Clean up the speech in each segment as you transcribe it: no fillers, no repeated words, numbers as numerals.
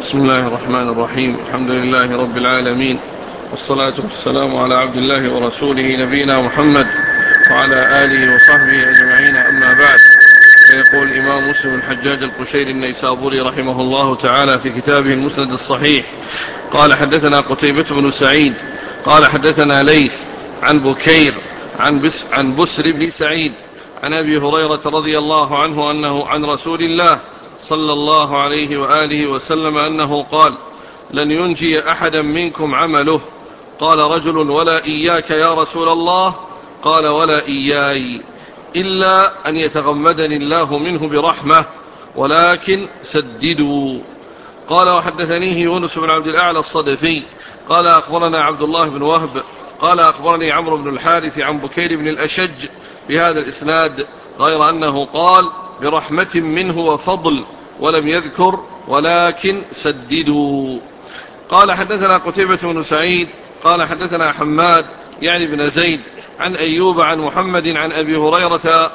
بسم الله الرحمن الرحيم. الحمد لله رب العالمين، والصلاة والسلام على عبد الله ورسوله نبينا محمد وعلى آله وصحبه أجمعين، أما بعد. فيقول الإمام مسلم الحجاج القشيري النيسابوري رحمه الله تعالى في كتابه المسند الصحيح: قال حدثنا قتيبة بن سعيد قال حدثنا ليث عن بكير عن بسر بن سعيد عن أبي هريرة رضي الله عنه أنه عن رسول الله صلى الله عليه وآله وسلم أنه قال: لن ينجي أحدا منكم عمله. قال رجل: ولا إياك يا رسول الله؟ قال: ولا إياي، إلا أن يتغمدني الله منه برحمة، ولكن سددوا. قال: وحدثنيه يونس بن عبد الأعلى الصدفي قال أخبرنا عبد الله بن وهب قال أخبرني عمرو بن الحارث عن بكير بن الأشج بهذا الإسناد، غير أنه قال: برحمة منه وفضل، ولم يذكر ولكن سددوا. قال: حدثنا قتيبة بن سعيد قال حدثنا حماد يعني بن زيد عن أيوب عن محمد عن أبي هريرة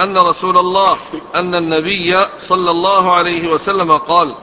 أن النبي صلى الله عليه وسلم قال: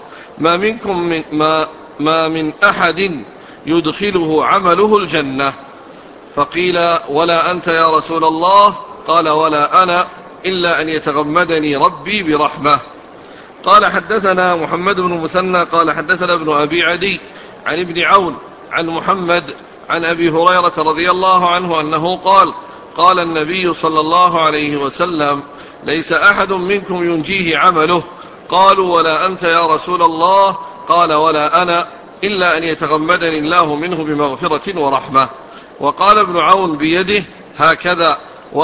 ما من أحد يدخله عمله الجنة. فقيل: ولا أنت يا رسول الله؟ قال: ولا أنا، إلا أن يتغمدني ربي برحمة. قال: حدثنا محمد بن مثنى قال حدثنا ابن أبي عدي عن ابن عون عن محمد عن أبي هريرة رضي الله عنه أنه قال: قال النبي صلى الله عليه وسلم: ليس أحد منكم ينجيه عمله. قالوا: ولا أنت يا رسول الله؟ قال: ولا أنا، إلا أن يتغمدني الله منه بمغفرة ورحمة. وقال ابن عون بيده هكذا،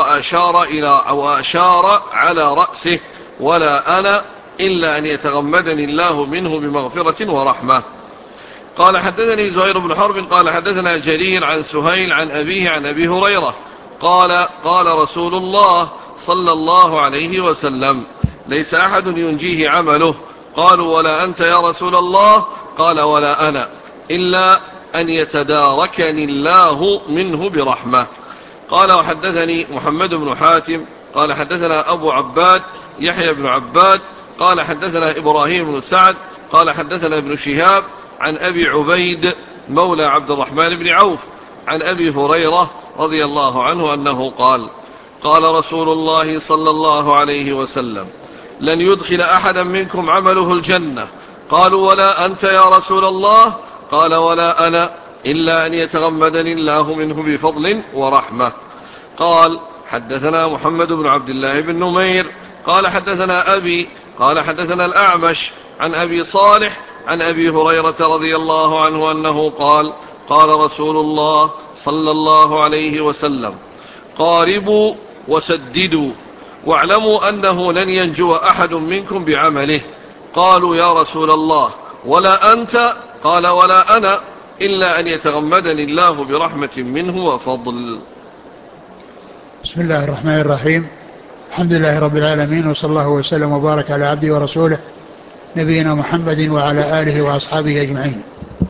وأشار على رأسه: ولا أنا، إلا أن يتغمدني الله منه بمغفرة ورحمة. قال: حدثني زهير بن حرب قال حدثنا جرير عن سهيل عن أبيه عن أبي هريرة قال: قال رسول الله صلى الله عليه وسلم: ليس أحد ينجيه عمله. قالوا: ولا أنت يا رسول الله؟ قال: ولا أنا، إلا أن يتداركني الله منه برحمة. قال: وحدثني محمد بن حاتم قال حدثنا أبو عباد يحيى بن عباد قال حدثنا إبراهيم بن سعد قال حدثنا ابن شهاب عن أبي عبيد مولى عبد الرحمن بن عوف عن أبي هريرة رضي الله عنه أنه قال: قال رسول الله صلى الله عليه وسلم: لن يدخل أحدا منكم عمله الجنة. قالوا: ولا أنت يا رسول الله؟ قال: ولا أنا، إلا أن يتغمدني الله منه بفضل ورحمة. قال: حدثنا محمد بن عبد الله بن نمير قال حدثنا أبي قال حدثنا الأعمش عن أبي صالح عن أبي هريرة رضي الله عنه أنه قال: قال رسول الله صلى الله عليه وسلم: قاربوا وسددوا، واعلموا أنه لن ينجو أحد منكم بعمله. قالوا: يا رسول الله ولا أنت؟ قال: ولا أنا، إلا أن يتغمدني الله برحمة منه وفضل. بسم الله الرحمن الرحيم. الحمد لله رب العالمين، وصلى الله وسلم وبارك على عبده ورسوله نبينا محمد وعلى آله وأصحابه أجمعين.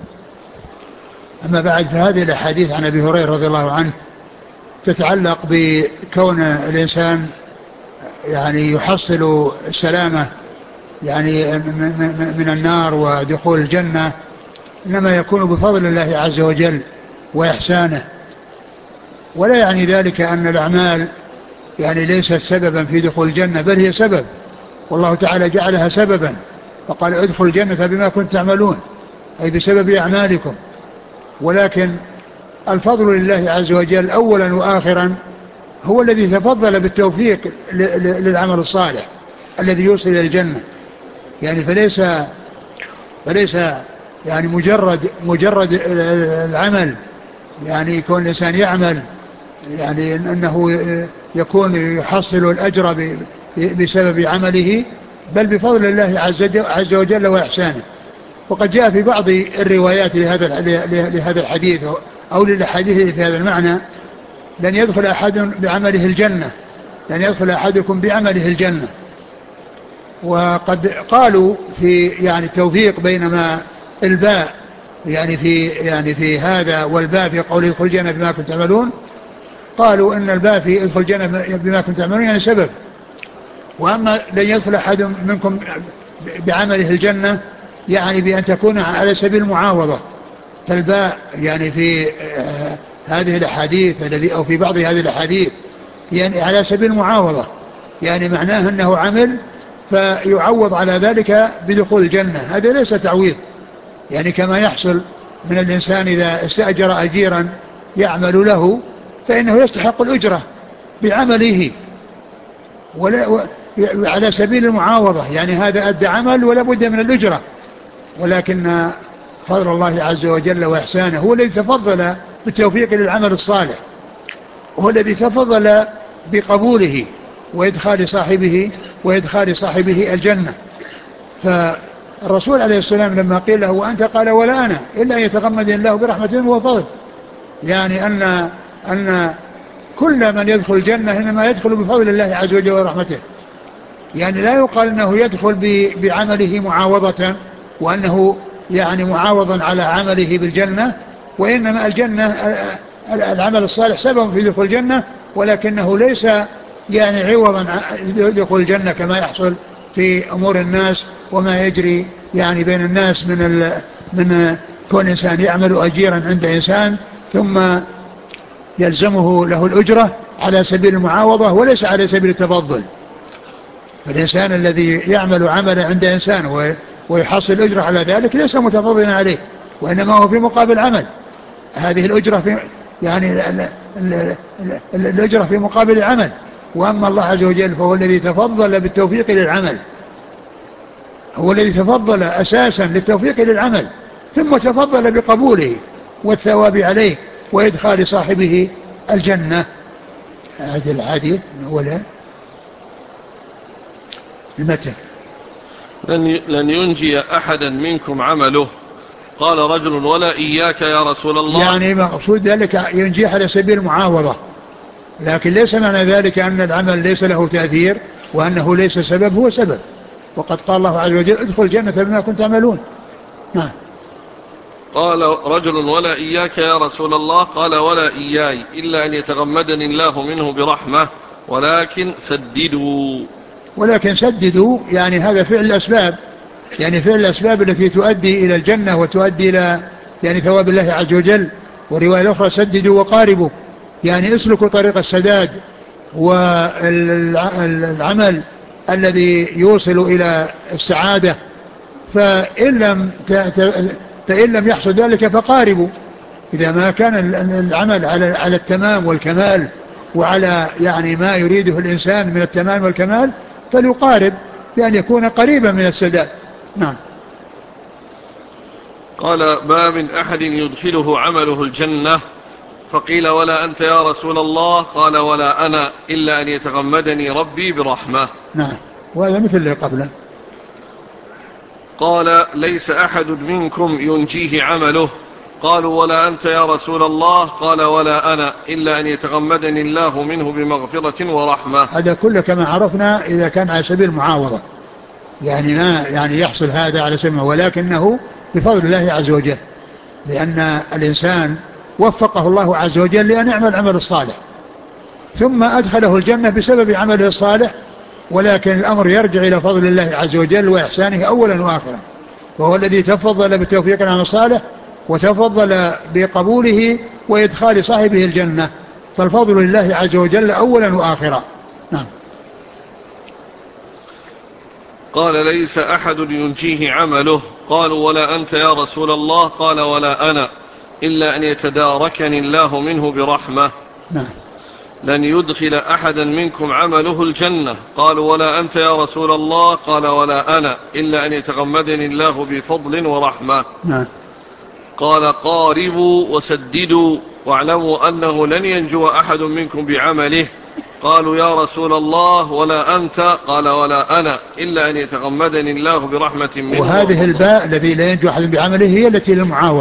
أما بعد، فهذه الأحاديث عن أبي هريرة رضي الله عنه تتعلق بكون الإنسان يعني يحصل السلامة يعني من النار ودخول الجنة، إنما يكون بفضل الله عز وجل وإحسانه، ولا يعني ذلك أن الأعمال يعني ليست سببا في دخول الجنة، بل هي سبب، والله تعالى جعلها سببا، فقال: ادخل الجنة بما كنتم تعملون، أي بسبب أعمالكم. ولكن الفضل لله عز وجل أولا وآخرا، هو الذي تفضل بالتوفيق للعمل الصالح الذي يوصل إلى الجنة. يعني فليس يعني مجرد العمل، يعني يكون الإنسان يعمل يعني أنه يكون يحصل الأجر بسبب عمله، بل بفضل الله عز وجل وإحسانه. وقد جاء في بعض الروايات لهذا الحديث أو للحديث في هذا المعنى: لن يدخل أحد بعمله الجنة، لن يدخل أحدكم بعمله الجنة. وقد قالوا في يعني التوفيق بينما الباء يعني في هذا والباء في قول ادخل الجنة بما كنتم تعملون، قالوا ان الباء في ادخل الجنة بما كنتم تعملون يعني سبب، واما لن يدخل احد منكم بعمله الجنة يعني بأن تكون على سبيل المعاوضة. فالباء يعني في هذه الأحاديث الذي أو في بعض هذه الأحاديث يعني على سبيل المعاوضة، يعني معناه أنه عمل فيعوض على ذلك بدخول الجنة. هذا ليس تعويض، يعني كما يحصل من الإنسان إذا استأجر أجيرا يعمل له فإنه يستحق الأجرة بعمله على سبيل المعاوضة، يعني هذا أدى عمل ولا بد من الأجرة. ولكن فضل الله عز وجل وإحسانه هو الذي تفضل بالتوفيق للعمل الصالح، هو الذي تفضل بقبوله وإدخال صاحبه الجنة. فالرسول عليه السلام لما قيل له وأنت قال ولا أنا إلا أن يتغمد الله برحمته وفضل، يعني أن كل من يدخل الجنة إنما يدخل بفضل الله عز وجل ورحمته، يعني لا يقال أنه يدخل بعمله معاوضة وأنه يعني معاوضا على عمله بالجنة، وإنما الجنة العمل الصالح سبب في دخول الجنة، ولكنه ليس يعني عوضا دخول الجنة كما يحصل في أمور الناس وما يجري يعني بين الناس من كون إنسان يعمل أجيرا عند إنسان ثم يلزمه له الأجرة على سبيل المعاوضة وليس على سبيل التفضل. فالإنسان الذي يعمل عملا عند إنسان ويحصل الأجرة على ذلك ليس متفضلا عليه، وإنما هو في مقابل عمل. هذه الأجرة في يعني الأجرة في مقابل العمل. وأما الله عز وجل فهو الذي تفضل بالتوفيق للعمل، هو الذي تفضل أساسا للتوفيق للعمل ثم تفضل بقبوله والثواب عليه وإدخال صاحبه الجنة. هذا الحديث ولا المتن لن ينجي أحدا منكم عمله قال رجل ولا إياك يا رسول الله، يعني مقصود ذلك ينجي على سبيل المعاوضة، لكن ليس معنى ذلك أن العمل ليس له تأثير وأنه ليس سبب، هو سبب. وقد قال الله عز وجل ادخل الجنة بما كنت تعملون. نعم. قال رجل ولا إياك يا رسول الله قال ولا إياي إلا أن يتغمدني الله منه برحمة ولكن سددوا يعني هذا فعل الأسباب، يعني فعل الأسباب التي تؤدي إلى الجنة وتؤدي إلى يعني ثواب الله عز وجل. ورواية الأخرى سددوا وقاربوا، يعني اسلكوا طريق السداد والعمل الذي يوصل إلى السعادة. فإن لم يحصل ذلك فقاربوا. إذا ما كان العمل على التمام والكمال وعلى يعني ما يريده الإنسان من التمام والكمال فليقارب بأن يكون قريبا من السداد. نعم. قال ما من أحد يدخله عمله الجنة فقيل ولا أنت يا رسول الله قال ولا أنا إلا أن يتغمدني ربي برحمة. نعم. وهذا مثل اللي قبله. قال ليس أحد منكم ينجيه عمله قالوا ولا أنت يا رسول الله قال ولا أنا إلا أن يتغمدني الله منه بمغفرة ورحمة. هذا كله كما عرفنا إذا كان على سبيل المعاوضة، يعني ما يعني يحصل هذا على سبيل، ولكنه بفضل الله عز وجل، لأن الإنسان وفقه الله عز وجل لأن يعمل عمل الصالح ثم أدخله الجنة بسبب عمله الصالح، ولكن الأمر يرجع إلى فضل الله عز وجل وإحسانه أولا وآخرا، وهو الذي تفضل بالتوفيق العمل الصالح وتفضل بقبوله وإدخال صاحبه الجنة، فالفضل لله عز وجل أولا وآخرا. نعم. قال ليس أحد ينجيه عمله قالوا ولا أنت يا رسول الله قال ولا أنا إلا أن يتداركني الله منه برحمة. نعم. لن يدخل أحدا منكم عمله الجنة قالوا ولا أنت يا رسول الله قال ولا أنا إلا أن يتغمدني الله بفضل ورحمة. نعم. قال قاربوا وسددوا واعلموا أنه لن ينجو أحد منكم بعمله قالوا يا رسول الله ولا أنت قال ولا أنا إلا أن يتغمدني الله برحمة منه. وهذه الباء الذي لا ينجو أحد بعمله هي التي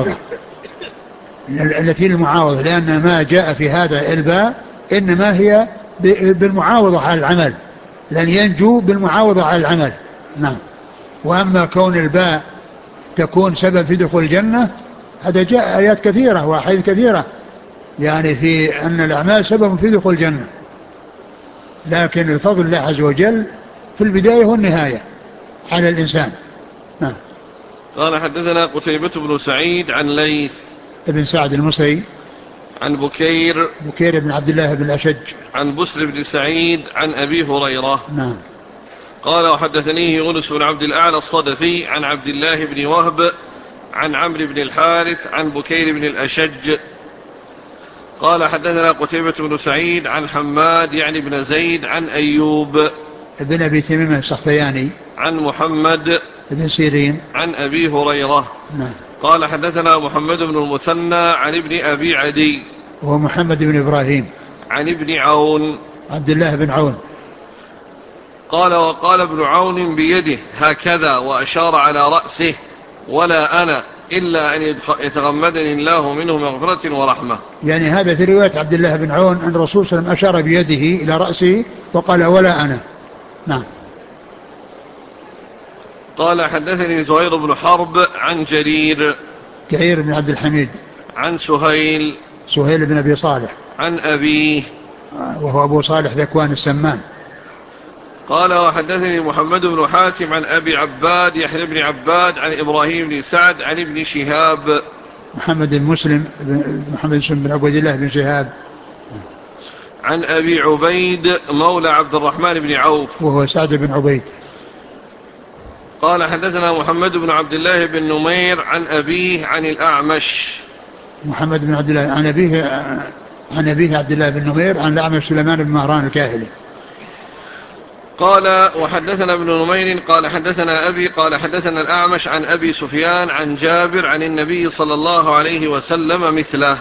للمعاوضة، لأن ما جاء في هذا الباء إنما هي بالمعاوضة على العمل، لن ينجو بالمعاوضة على العمل. نعم. وأما كون الباء تكون سبب في دخول الجنة هذا جاء آيات كثيرة وأحاديث كثيرة يعني في أن الأعمال سبب في دخول الجنة، لكن الفضل الله عز وجل في البداية والنهاية على الإنسان. نعم. قال حدثنا قتيبة بن سعيد عن ليث ابن سعد المصري عن بكير بن عبد الله بن الأشج عن بسر بن سعيد عن أبي هريرة. نعم. قال وحدثنيه يونس بن عبد الأعلى الصدفي عن عبد الله بن وهب عن عمرو بن الحارث عن بكير بن الأشج قال حدثنا قتيبة بن سعيد عن حماد يعني بن زيد عن أيوب ابن أبي تميم السختياني عن محمد ابن سيرين عن أبي هريرة. نعم. قال حدثنا محمد بن المثنى عن ابن أبي عدي وهو محمد بن إبراهيم عن ابن عون عبد الله بن عون. قال وقال ابن عون بيده هكذا وأشار على رأسه ولا أنا إلا أن يتغمدني الله منه مغفرة ورحمة. يعني هذا في رواية عبد الله بن عون أن الرسول صلى الله عليه وسلم أشار بيده إلى رأسه وقال ولا أنا. نعم. قال حدثني زهير بن حرب عن جرير بن عبد الحميد عن سهيل بن أبي صالح عن أبيه وهو أبو صالح ذكوان السمان. قال وحدثني محمد بن حاتم عن أبي عباد يحيى بن عباد عن إبراهيم بن سعد عن ابن شهاب محمد بن عبد الله بن شهاب عن أبي عبيد مولى عبد الرحمن بن عوف وهو سعد بن عبيد. قال حدثنا محمد بن عبد الله بن نمير عن أبيه عن الأعمش محمد بن عبد الله عن أبيه عبد الله بن نمير عن الأعمش سليمان بن مهران الكاهلي. قال وحدثنا ابن نمير قال حدثنا أبي قال حدثنا الأعمش عن أبي سفيان عن جابر عن النبي صلى الله عليه وسلم مثله.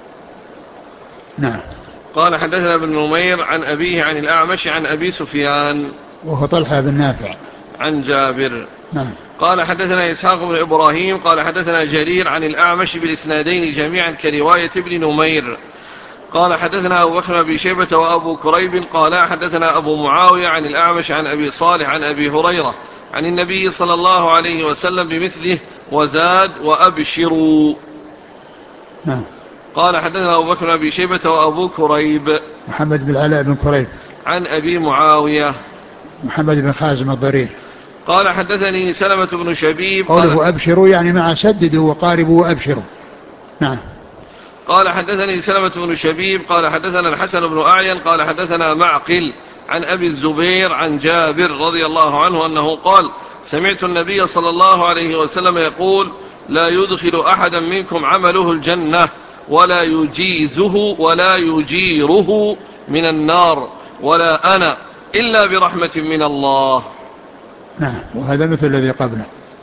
نعم. قال حدثنا ابن نمير عن أبيه عن الأعمش عن أبي سفيان وهو طلحة بن نافع عن جابر. نعم. قال حدثنا إسحاق بن إبراهيم قال حدثنا جرير عن الأعمش بالإسنادين جميعا كرواية ابن نمير. قال حدثنا أبو بكر بن شيبة وأبو كريب قال حدثنا أبو معاوية عن الأعمش عن أبي صالح عن أبي هريرة عن النبي صلى الله عليه وسلم بمثله وزاد وأبشروا. نعم. قال حدثنا أبو بكر بن شيبة وأبو كريب محمد بن العلاء بن كريب عن أبي معاوية محمد بن خازم الضرير. قال حدثني سلمة بن شبيب قوله أبشروا يعني مع سددوا وقاربوا وأبشروا. نعم. قال حدثني سلمة بن شبيب قال حدثنا الحسن بن أعين قال حدثنا معقل عن أبي الزبير عن جابر رضي الله عنه أنه قال سمعت النبي صلى الله عليه وسلم يقول لا يدخل أحدا منكم عمله الجنة ولا يجيزه ولا يجيره من النار ولا أنا إلا برحمة من الله. نعم. وهذا مثل الذي قبله.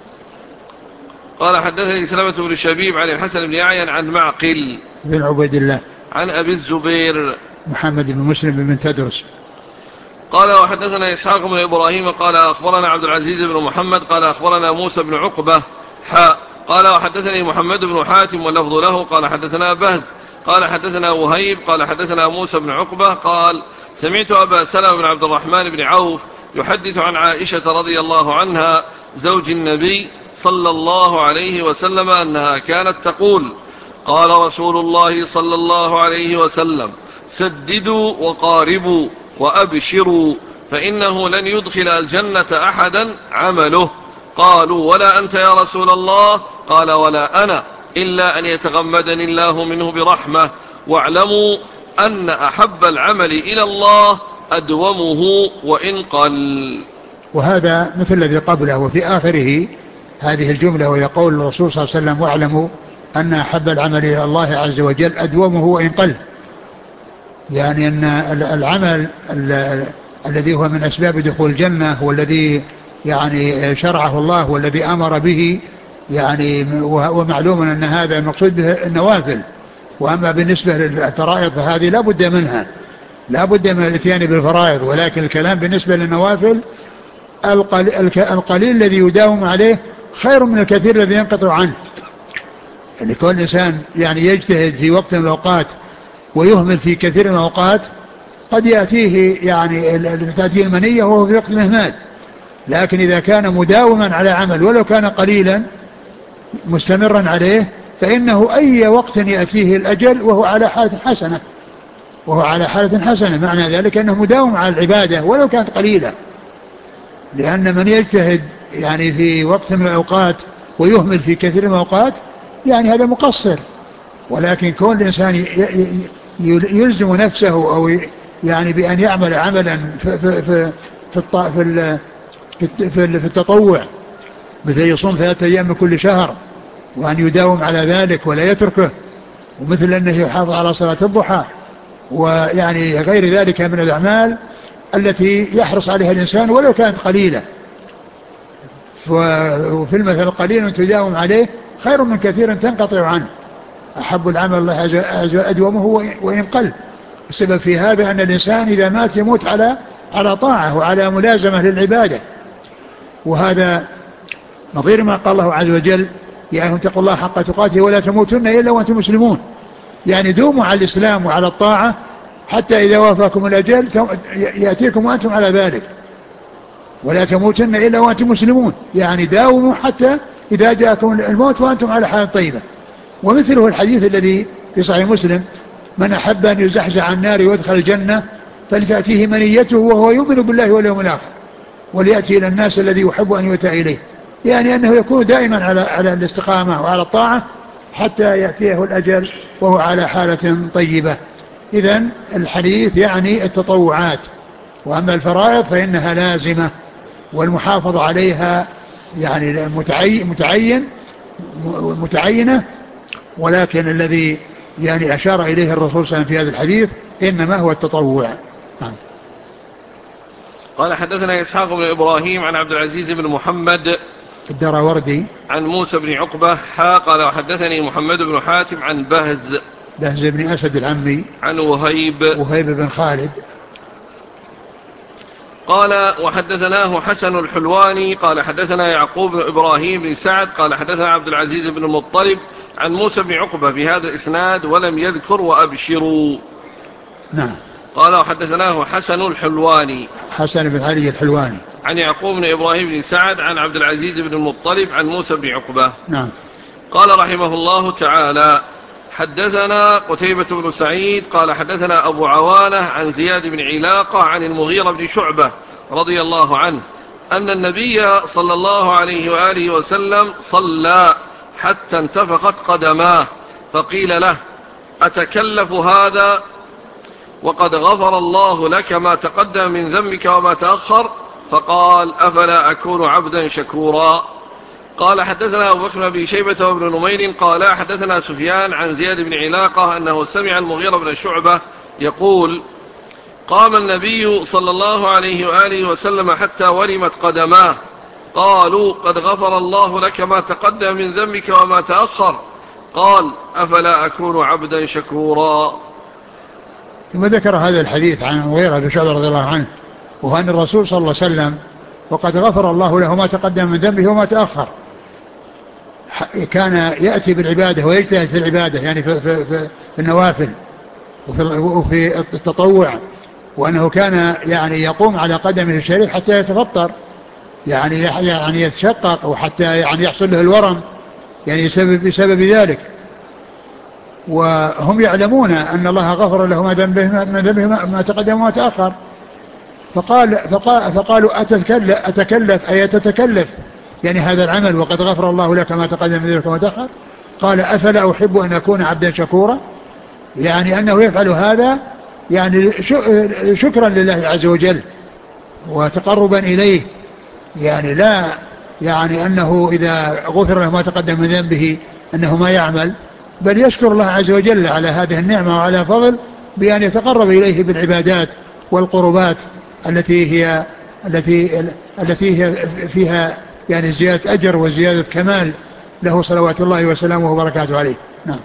قال حدثني سلمة بن شبيب عن الحسن بن أعين عن معقل بن عبيد الله عن أبي الزبير محمد بن مسلم بن تدرس. قال وحدثنا إسحاق بن إبراهيم قال أخبرنا عبد العزيز بن محمد قال أخبرنا موسى بن عقبة قال وحدثني محمد بن حاتم واللفظ له قال حدثنا بهز قال حدثنا وهيب قال حدثنا موسى بن عقبة قال سمعت أبا سلمة بن عبد الرحمن بن عوف يحدث عن عائشة رضي الله عنها زوج النبي صلى الله عليه وسلم أنها كانت تقول قال رسول الله صلى الله عليه وسلم سددوا وقاربوا وأبشروا فإنه لن يدخل الجنة أحدا عمله. قالوا ولا أنت يا رسول الله؟ قال ولا أنا إلا أن يتغمدني الله منه برحمة واعلموا أن أحب العمل إلى الله أدومه وإن قل. وهذا مثل الذي قبله وفي آخره هذه الجملة ويقول الرسول صلى الله عليه وسلم واعلموا أن أحب العمل إلى الله عز وجل أدومه وإن قل. يعني أن العمل الذي هو من أسباب دخول الجنة والذي يعني شرعه الله والذي أمر به يعني ومعلوم أن هذا المقصود به النوافل. وأما بالنسبة للفرائض فهذه لا بد منها لا بد من الاتيان بالفرائض. ولكن الكلام بالنسبة للنوافل القليل الذي يداوم عليه خير من الكثير الذي ينقطع عنه. يعني كل إنسان يعني يجتهد في وقت من الأوقات ويهمل في كثير من الأوقات قد يأتيه يعني تأتيه المنية وهو في وقت الإهمال. لكن إذا كان مداوما على عمل ولو كان قليلا مستمرا عليه فإنه أي وقت يأتيه الأجل وهو على حالة حسنة معنى ذلك أنه مداوم على العبادة ولو كانت قليلة. لأن من يجتهد يعني في وقت من الأوقات ويهمل في كثير من الأوقات يعني هذا مقصر. ولكن كون الإنسان يلزم نفسه أو يعني بأن يعمل عملا في التطوع، مثل يصوم 3 أيام من كل شهر وأن يداوم على ذلك ولا يتركه، ومثل أنه يحافظ على صلاة الضحى، ويعني غير ذلك من الأعمال التي يحرص عليها الإنسان ولو كانت قليلة. وفي المثل قليل تداوم عليه خير من كثير تنقطع عنه، أحب العمل الله أدومه وإن قل. السبب في هذا أن الإنسان إذا مات يموت على طاعة وعلى ملازمة للعبادة، وهذا نظير ما قال الله عز وجل: يا أيها اتقوا الله حق تقاته ولا تموتن إلا وأنتم مسلمون. يعني دوموا على الإسلام وعلى الطاعة حتى إذا وافاكم الأجل يأتيكم وأنتم على ذلك، ولا تموتن إلا وأنتم مسلمون. يعني داوموا حتى إذا جاءكم الموت وأنتم على حال طيبة. ومثله الحديث الذي في صحيح مسلم: من أحب أن يزحزح عن النار ويدخل الجنة فلتأتيه منيته وهو يؤمن بالله واليوم الآخر وليأتي إلى الناس الذي يحب أن يؤتى إليه. يعني أنه يكون دائما على الاستقامة وعلى الطاعة حتى يأتيه الأجل وهو على حالة طيبة. إذن الحديث يعني التطوعات، وأما الفرائض فإنها لازمة والمحافظة عليها يعني متعينة. ولكن الذي يعني أشار إليه الرسول صلى الله عليه وسلم في هذا الحديث إنما هو التطوع. قال حدثنا إسحاق بن إبراهيم عن عبد العزيز بن محمد الدراوردي عن موسى بن عقبة قال وحدثني محمد بن حاتم عن بهز بن أسد العمي عن وهيب بن خالد قال وحدثناه حسن الحلواني قال حدثنا يعقوب بن إبراهيم بن سعد قال حدثنا عبد العزيز بن المطلب عن موسى بن عقبة بهذا الإسناد ولم يذكر وأبشروا. نعم. قال وحدثناه حسن الحلواني حسن بن علي الحلواني عن يعقوب بن إبراهيم بن سعد عن عبد العزيز بن المطلب عن موسى بن عقبة. نعم. قال رحمه الله تعالى حدثنا قتيبة بن سعيد قال حدثنا أبو عوانة عن زياد بن علاقة عن المغيرة بن شعبة رضي الله عنه أن النبي صلى الله عليه وآله وسلم صلى حتى انتفخت قدماه فقيل له أتكلف هذا وقد غفر الله لك ما تقدم من ذنبك وما تأخر؟ فقال أفلا أكون عبدا شكورا. قال حدثنا أبو بكر بن شيبة وابن نمير قال حدثنا سفيان عن زياد بن علاقة أنه سمع المغيرة بن شعبة يقول قام النبي صلى الله عليه وآله وسلم حتى ورمت قدماه قالوا قد غفر الله لك ما تقدم من ذنبك وما تأخر. قال أفلا أكون عبدا شكورا. ثم ذكر هذا الحديث عن المغيرة بن شعبة رضي الله عنه، وهو أن الرسول صلى الله عليه وسلم وقد غفر الله له ما تقدم من ذنبه وما تأخر كان يأتي بالعبادة ويجتهد في العبادة يعني في النوافل وفي التطوع، وأنه كان يعني يقوم على قدمه الشريف حتى يتفطر يعني يتشقق وحتى يعني يحصل له الورم يعني بسبب ذلك. وهم يعلمون أن الله غفر له من ذنبه ما تقدم وما تأخر. فقالوا أتكلف أي تتكلف يعني هذا العمل وقد غفر الله لك ما تقدم من ذنبك وما تأخر؟ قال أفلا أحب أن أكون عبدا شكورا، يعني أنه يفعل هذا يعني شكرا لله عز وجل وتقربا إليه، يعني لا يعني أنه إذا غفر له ما تقدم من ذنبه أنه ما يعمل، بل يشكر الله عز وجل على هذه النعمة وعلى فضل بأن يتقرب إليه بالعبادات والقربات التي هي فيها يعني زيادة أجر وزيادة كمال له صلوات الله وسلامه وبركاته عليه. نعم.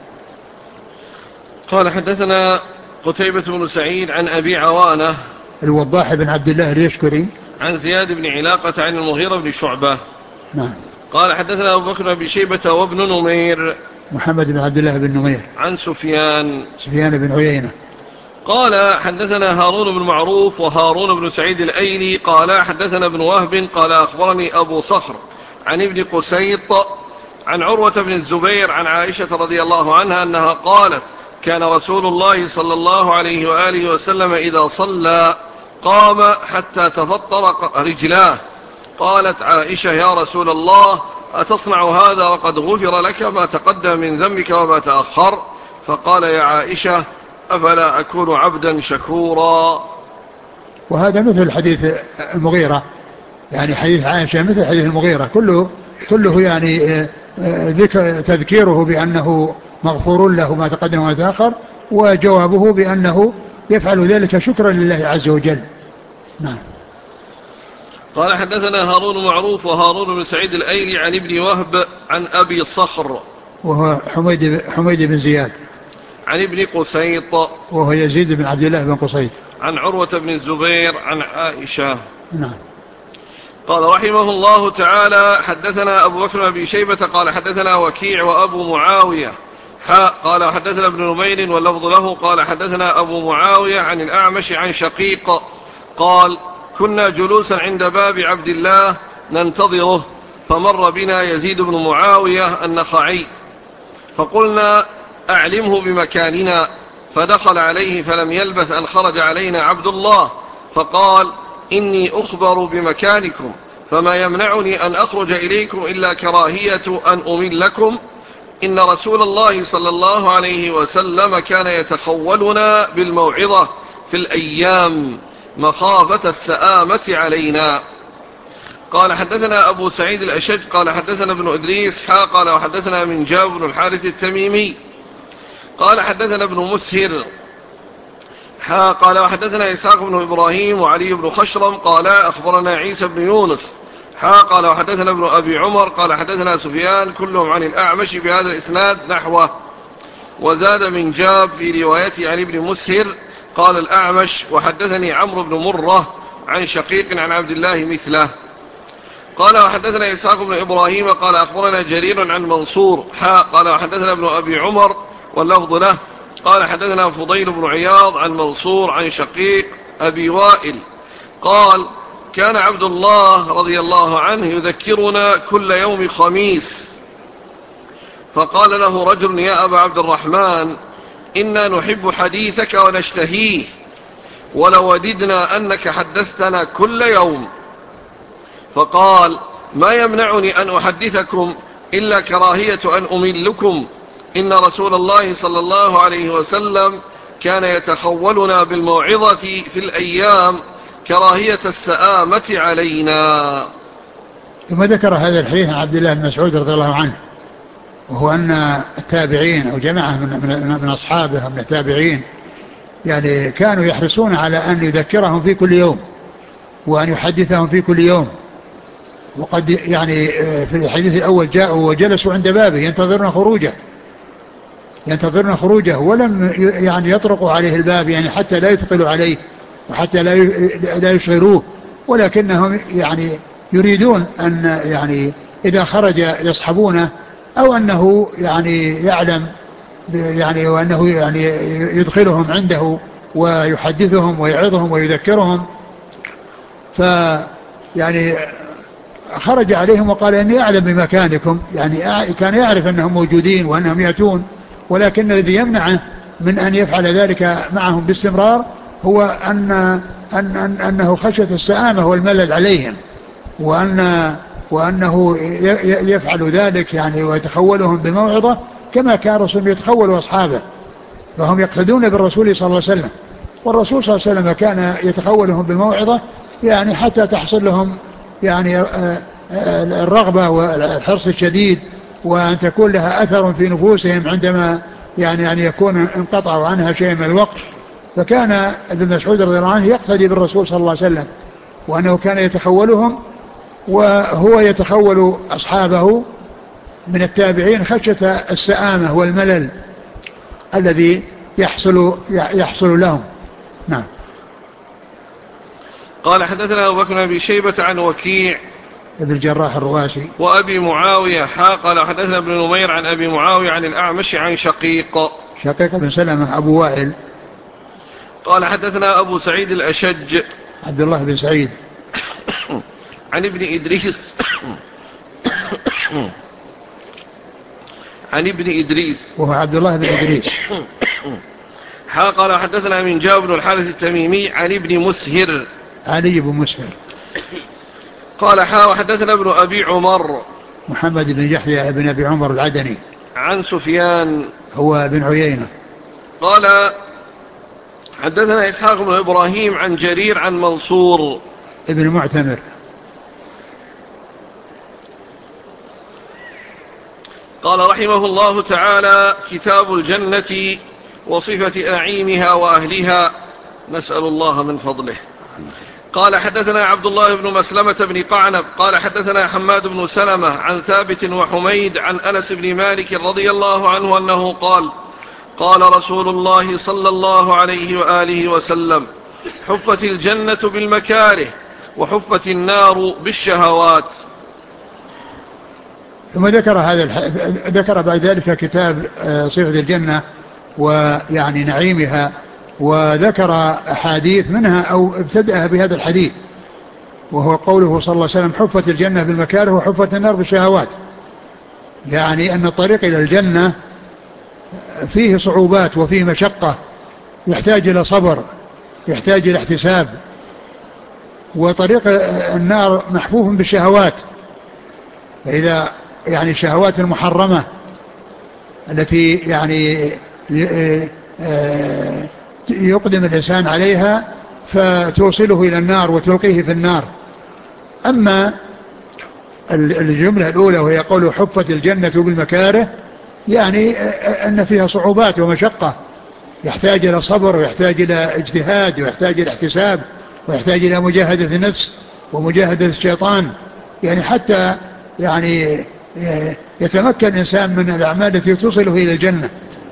قال حدثنا قتيبة بن سعيد عن أبي عوانة الوضاح بن عبد الله اليشكري عن زياد بن علاقة عن المغيرة بن شعبة. نعم. قال حدثنا أبو بكر بن شيبة وابن نمير محمد بن عبد الله بن نمير عن سفيان بن عيينة قال حدثنا هارون بن معروف وهارون بن سعيد الأيلي قال حدثنا ابن وهب قال أخبرني أبو صخر عن ابن قسيط عن عروة بن الزبير عن عائشة رضي الله عنها أنها قالت كان رسول الله صلى الله عليه وآله وسلم إذا صلى قام حتى تفطر رجلاه. قالت عائشة يا رسول الله أتصنع هذا وقد غفر لك ما تقدم من ذنبك وما تأخر؟ فقال يا عائشة أفلا أكون عبدا شكورا. وهذا مثل حديث المغيرة، يعني حديث عائشة مثل حديث المغيرة، كله يعني تذكيره بأنه مغفور له ما تقدم وما تأخر، وجوابه بأنه يفعل ذلك شكرا لله عز وجل. نعم. قال حدثنا هارون معروف وهارون بن سعيد الأيلي عن ابن وهب عن أبي صخر وهو حميد بن زياد عن ابن قسيط وهو يزيد بن عبد الله بن قسيط عن عروة بن الزبير عن عائشة. نعم. قال رحمه الله تعالى حدثنا أبو بكر بن أبي شيبة قال حدثنا وكيع وأبو معاوية قال حدثنا ابن نمير واللفظ له قال حدثنا أبو معاوية عن الأعمش عن شقيق قال كنا جلوسا عند باب عبد الله ننتظره فمر بنا يزيد بن معاوية النخعي فقلنا أعلمه بمكاننا، فدخل عليه فلم يلبث أن خرج علينا عبد الله فقال إني أخبر بمكانكم فما يمنعني أن أخرج إليكم إلا كراهية أن أملكم. إن رسول الله صلى الله عليه وسلم كان يتخولنا بالموعظة في الأيام مخافة السآمة علينا. قال حدثنا أبو سعيد الأشج قال حدثنا ابن إدريس قال وحدثنا من جاب بن الحارث التميمي قال حدثنا ابن مسهر قال وحدثنا إسحاق بن إبراهيم وعلي بن خشرم قال أخبرنا عيسى بن يونس قال وحدثنا ابن أبي عمر قال حدثنا سفيان كلهم عن الأعمش بهذا الإسناد نحوه، وزاد من جاب في روايته عن ابن مسهر قال الأعمش وحدثني عمرو بن مرة عن شقيق عن عبد الله مثله. قال وحدثنا إسحاق بن إبراهيم قال أخبرنا جرير عن منصور قال وحدثنا ابن أبي عمر واللفظ له قال حدثنا فضيل بن عياض عن منصور عن شقيق أبي وائل قال كان عبد الله رضي الله عنه يذكرنا كل يوم خميس، فقال له رجل يا أبا عبد الرحمن إنا نحب حديثك ونشتهيه ولو وددنا أنك حدثتنا كل يوم. فقال ما يمنعني أن أحدثكم إلا كراهية أن أملكم. إن رسول الله صلى الله عليه وسلم كان يتخولنا بالموعظة في الأيام كراهية السآمة علينا. ثم ذكر هذا الحديث عن عبد الله بن مسعود رضي الله عنه، وهو أن التابعين أو جماعة من أصحابه من التابعين يعني كانوا يحرصون على أن يذكرهم في كل يوم وأن يحدثهم في كل يوم. وقد يعني في الحديث الأول جاءوا وجلسوا عند بابه ينتظرون خروجه ولم يعني يطرقوا عليه الباب يعني حتى لا يثقلوا عليه وحتى لا يشغلوه، ولكنهم يعني يريدون أن يعني إذا خرج يصحبونه أو أنه يعني يعلم يعني وأنه يعني يدخلهم عنده ويحدثهم ويعظهم ويذكرهم. يعني خرج عليهم وقال إني أعلم بمكانكم، يعني كان يعرف أنهم موجودين وأنهم يأتون، ولكن الذي يمنعه من أن يفعل ذلك معهم باستمرار هو أنه خشية السآمة والملل عليهم، وأنه يفعل ذلك يعني ويتخولهم بموعظة كما كان الرسول يتخول أصحابه، فهم يقتدون بالرسول صلى الله عليه وسلم، والرسول صلى الله عليه وسلم كان يتخولهم بالموعظة يعني حتى تحصل لهم يعني الرغبة والحرص الشديد، وأن تكون لها أثر في نفوسهم عندما يعني أن يكون انقطعوا عنها شيء من الوقت. فكان ابن مسعود رضي الله عنه يقتدي بالرسول صلى الله عليه وسلم، وأنه كان يتخولهم وهو يتخول أصحابه من التابعين خشية السآمة والملل الذي يحصل لهم. نعم. قال حدثنا أبو بكر بن أبي شيبة عن وكيع ابن الجراح الرواسي وأبي معاوية قال حدثنا ابن نمير عن أبي معاوية عن الأعمش عن شقيق بن سلمة أبو وائل قال حدثنا أبو سعيد الأشج عبد الله بن سعيد عن ابن إدريس عن ابن إدريس وهو عبد الله بن إدريس قال حدثنا من جاب بن الحارث التميمي عن ابن مسهر علي بن مسهر قال وحدثنا ابن أبي عمر محمد بن يحيى بن أبي عمر العدني. عن سفيان هو بن عيينة. قال حدثنا إسحاق بن إبراهيم عن جرير عن منصور ابن معتمر. قال رحمه الله تعالى: كتاب الجنة وصفة نعيمها وأهلها، نسأل الله من فضله. قال حدثنا عبد الله بن مسلمة بن قعنب قال حدثنا حماد بن سلمة عن ثابت وحميد عن أنس بن مالك رضي الله عنه أنه قال: قال رسول الله صلى الله عليه وآله وسلم: حفت الجنة بالمكاره وحفت النار بالشهوات. ثم ذكر بعد ذلك كتاب صفة الجنة ويعني نعيمها، وذكر أحاديث منها أو ابتدأها بهذا الحديث، وهو قوله صلى الله عليه وسلم: حفت الجنة بالمكاره وحفت النار بالشهوات. يعني أن الطريق إلى الجنة فيه صعوبات وفيه مشقة، يحتاج إلى صبر، يحتاج إلى احتساب. وطريق النار محفوف بالشهوات، فإذا يعني الشهوات المحرمة التي يعني يقدم الإنسان عليها فتوصله إلى النار وتلقيه في النار. أما الجملة الأولى وهي قوله حفت الجنة بالمكاره، يعني أن فيها صعوبات ومشقة، يحتاج إلى صبر ويحتاج إلى اجتهاد ويحتاج إلى احتساب ويحتاج إلى مجاهدة النفس ومجاهدة الشيطان، يعني حتى يعني يتمكن الإنسان من الأعمال التي توصله إلى الجنة.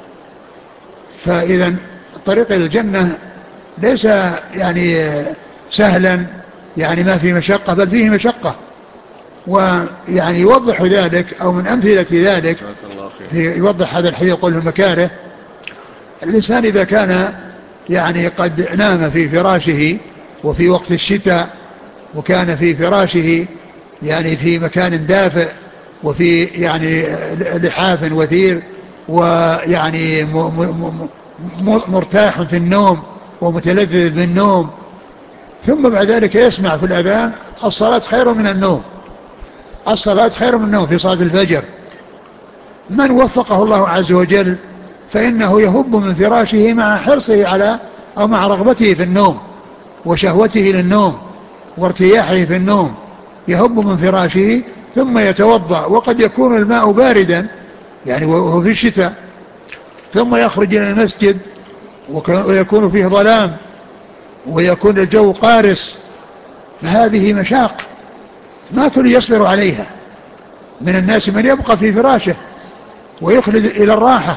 فإذا الطريق إلى الجنة ليس يعني سهلا، يعني ما فيه مشقة، بل فيه مشقة. ويعني يوضح ذلك أو من أمثلة ذلك يوضح هذا الحديث قوله المكاره: الإنسان إذا كان يعني قد نام في فراشه وفي وقت الشتاء، وكان في فراشه يعني في مكان دافئ وفي يعني لحاف وثير، ويعني مرتاح في النوم ومتلذذ بالنوم، ثم بعد ذلك يسمع في الأذان: الصلاة خير من النوم، الصلاة خير من النوم في صلاة الفجر. من وفقه الله عز وجل فإنه يهب من فراشه مع حرصه على أو مع رغبته في النوم وشهوته للنوم وارتياحه في النوم، يهب من فراشه ثم يتوضأ، وقد يكون الماء باردا يعني وهو في الشتاء، ثم يخرج إلى المسجد ويكون فيه ظلام ويكون الجو قارس. فهذه مشاق ما كل يصبر عليها. من الناس من يبقى في فراشه ويخلد إلى الراحة.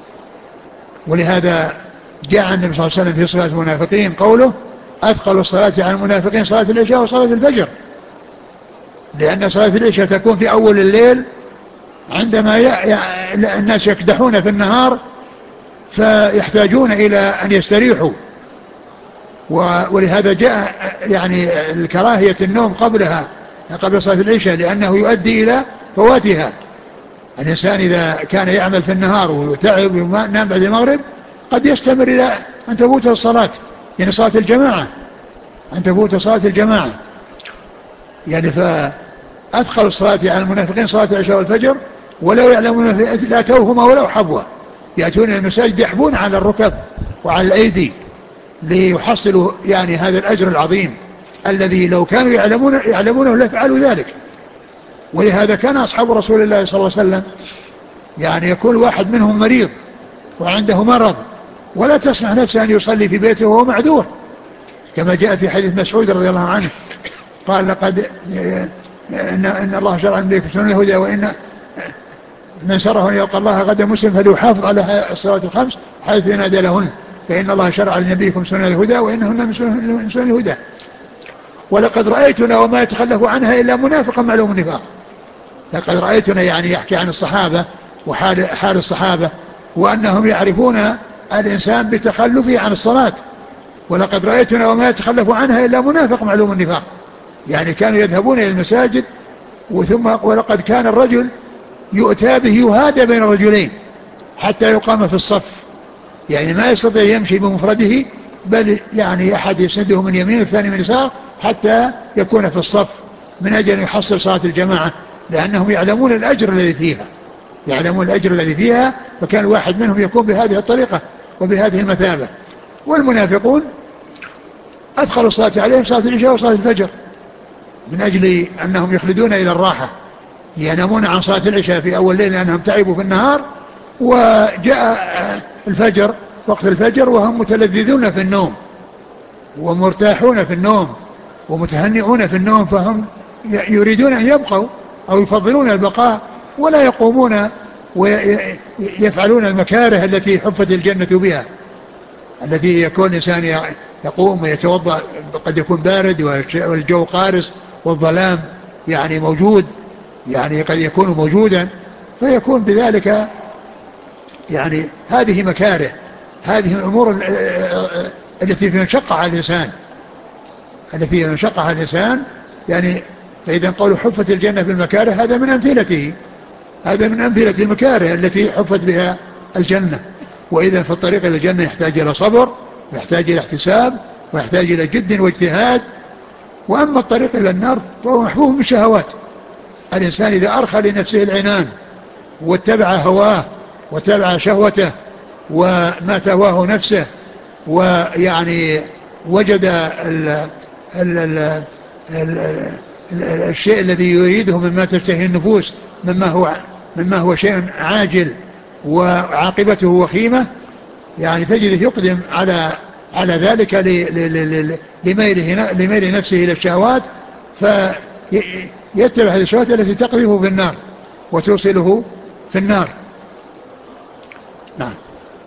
ولهذا جاء النبي صلى الله عليه وسلم في صلاة المنافقين قوله: أثقل الصلاة على المنافقين صلاة العشاء وصلاة الفجر، لأن صلاة العشاء تكون في أول الليل عندما الناس يكدحون في النهار فيحتاجون إلى أن يستريحوا، ولهذا جاء يعني الكراهية النوم قبلها قبل صلاة العشاء، لأنه يؤدي إلى فواتها. الإنسان إذا كان يعمل في النهار وتعب ونام بعد المغرب قد يستمر إلى أن تفوت الصلاة، يعني صلاة الجماعة، أن تفوت صلاة الجماعة. يعني فأدخل الصلاة على المنافقين صلاة العشاء والفجر ولو يعلمون لأتوهما ولو حبوا، يأتون المساجد يحبون على الركب وعلى الأيدي ليحصلوا يعني هذا الأجر العظيم الذي لو كانوا يعلمونه لفعلوا ذلك. ولهذا كان أصحاب رسول الله صلى الله عليه وسلم يعني يكون واحد منهم مريض وعنده مرض ولا تسمح نفسه أن يصلي في بيته وهو معذور، كما جاء في حديث مسعود رضي الله عنه قال: لقد إن الله شرع لكم سنن الهدى، وإن من سره أن يلقى الله غدا مسلم فليحافظ على الصلوات الخمس حيث ينادى لهن، فإن الله شرع لنبيكم سنن الهدى وإنهن من سنن الهدى، ولقد رأيتنا وما يتخلف عنها إلا منافقا معلوم النفاق. لقد رأيتنا يعني يحكي عن الصحابة وحال الصحابة وأنهم يعرفون الإنسان بتخلفه عن الصلاة. ولقد رأيتنا وما يتخلف عنها إلا منافق معلوم النفاق، يعني كانوا يذهبون إلى المساجد ولقد كان الرجل يؤتى به يهادى بين الرجلين حتى يقام في الصف، يعني ما يستطيع يمشي بمفرده، بل يعني أحد يسنده من يمين والثاني من يسار حتى يكون في الصف من أجل أن يحصل صلاة الجماعة لأنهم يعلمون الأجر الذي فيها، يعلمون الأجر الذي فيها، فكان الواحد منهم يكون بهذه الطريقة وبهذه المثابة. والمنافقون أدخلوا الصلاة عليهم صلاة العشاء وصلاة الفجر من أجل أنهم يخلدون إلى الراحة، ينامون عن صلاة العشاء في أول ليل لأنهم تعبوا في النهار، وجاء الفجر وقت الفجر وهم متلذذون في النوم ومرتاحون في النوم ومتهنئون في النوم، فهم يريدون أن يبقوا أو يفضلون البقاء ولا يقومون ويفعلون المكاره التي حفت الجنة بها، التي يكون الإنسان يقوم ويتوضأ، قد يكون بارد والجو قارس والظلام يعني موجود، يعني قد يكون موجودا، فيكون بذلك يعني هذه مكاره، هذه الأمور التي في مشقة على الإنسان، التي في مشقة على الإنسان يعني. فإذا قالوا حفت الجنة بالمكاره هذا من أمثلته، هذا من أمثلة المكاره التي حفت بها الجنة. وإذا في الطريق إلى الجنة يحتاج إلى صبر، ويحتاج إلى احتساب، ويحتاج إلى جد واجتهاد. وأما الطريق إلى النار فهو محفوف بالشهوات. الإنسان إذا أرخى لنفسه العنان واتبع هواه واتبع شهوته وما تهواه نفسه، ويعني وجد الشيء الذي يريده مما تشتهي النفوس مما هو شيء عاجل وعاقبته وخيمة، يعني تجده يقدم على ذلك لميل نفسه إلى الشهوات، فيتبع هذه الشهوات التي تقذفه في النار وتوصله في النار. نعم.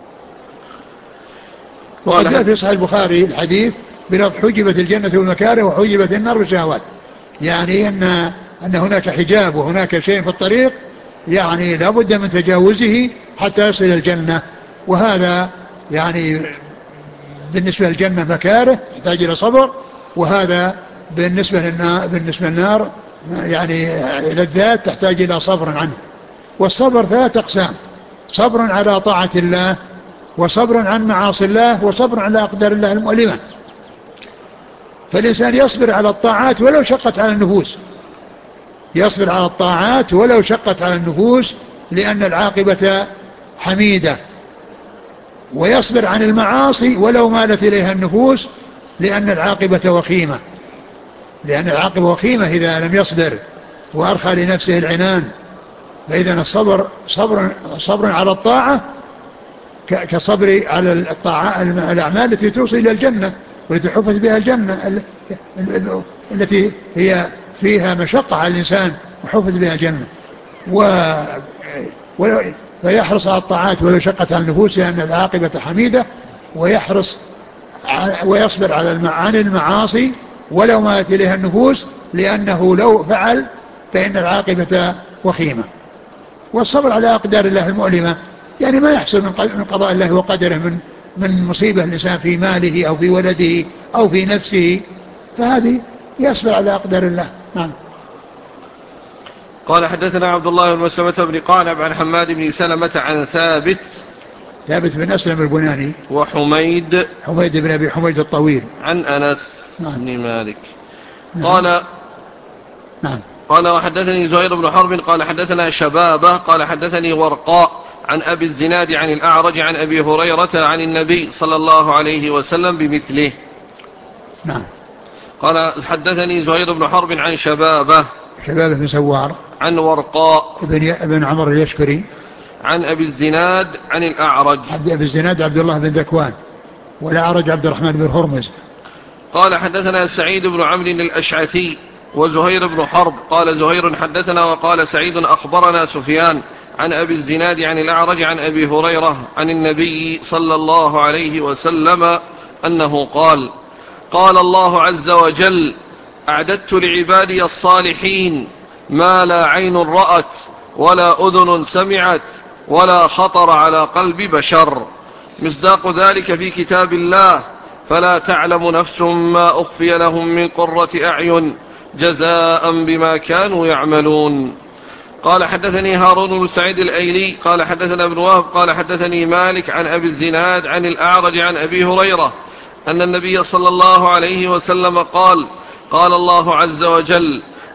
وقد جاء في صحيح البخاري الحديث بلفظ حجبت الجنة بالمكاره وحجبت النار بالشهوات، يعني أن هناك حجاب وهناك شيء في الطريق يعني لا بد من تجاوزه حتى يصل الجنة. وهذا يعني بالنسبة للجنة مكاره تحتاج إلى صبر، وهذا بالنسبة للنار يعني لذات تحتاج إلى صبر عنه. والصبر 3 أقسام: صبر على طاعة الله، وصبر عن معاصي الله، وصبر على أقدار الله المؤلمة. فالإنسان يصبر على الطاعات ولو شقت على النفوس، يصبر على الطاعات ولو شقت على النفوس لأن العاقبة حميدة، ويصبر عن المعاصي ولو مالت إليها النفوس لأن العاقبة وخيمة، لأن العاقبة وخيمة إذا لم يصبر وأرخى لنفسه العنان. فإذا الصبر صبر على الطاعة كصبر على الأعمال التي توصل إلى الجنة والتي حفت بها الجنة، التي هي فيها مشقة على الإنسان وحفت بها الجنة. ويحرص على الطاعات ولو شقت على النفوس لأن العاقبة حميدة، ويصبر عن المعاصي ولو مالت إليها النفوس لأنه لو فعل فإن العاقبة وخيمة. والصبر على أقدار الله المؤلمة يعني ما يحصل من قضاء الله وقدره من مصيبة الإنسان في ماله أو في ولده أو في نفسه، فهذه يصبر على أقدار الله. نعم. قال حدثنا عبد الله بن مسلمة بن قعنب عن حماد بن سلمة عن ثابت بن أسلم البناني وحميد بن أبي حميد الطويل عن أنس بن مالك. نعم. نعم. قال وحدثني زهير بن حرب قال حدثنا شبابة قال حدثني ورقاء عن أبي الزناد عن الأعرج عن أبي هريرة عن النبي صلى الله عليه وسلم بمثله. نعم. قال حدثني زهير بن حرب عن شبابة بن سوار عن ورقاء ابن عمر اليشكري عن أبي الزناد عن الأعرج. أبي الزناد عبد الله بن ذكوان، والأعرج عبد الرحمن بن هرمز. قال حدثنا سعيد بن عمرو الأشعثي وزهير بن حرب قال زهير حدثنا وقال سعيد أخبرنا سفيان عن أبي الزناد عن الأعرج عن أبي هريرة عن النبي صلى الله عليه وسلم أنه قال: قال الله عز وجل: أعددت لعبادي الصالحين ما لا عين رأت ولا أذن سمعت ولا خطر على قلب بشر. مصداق ذلك في كتاب الله: فلا تعلم نفس ما أخفي لهم من قرة أعين جزاء بما كانوا يعملون. قال حدثني هارون بن سعيد الأيلي قال حدثنا ابن وهب قال حدثني مالك عن أبي الزناد عن الأعرج عن أبي هريرة أن النبي صلى الله عليه وسلم قال: قال الله عز وجل: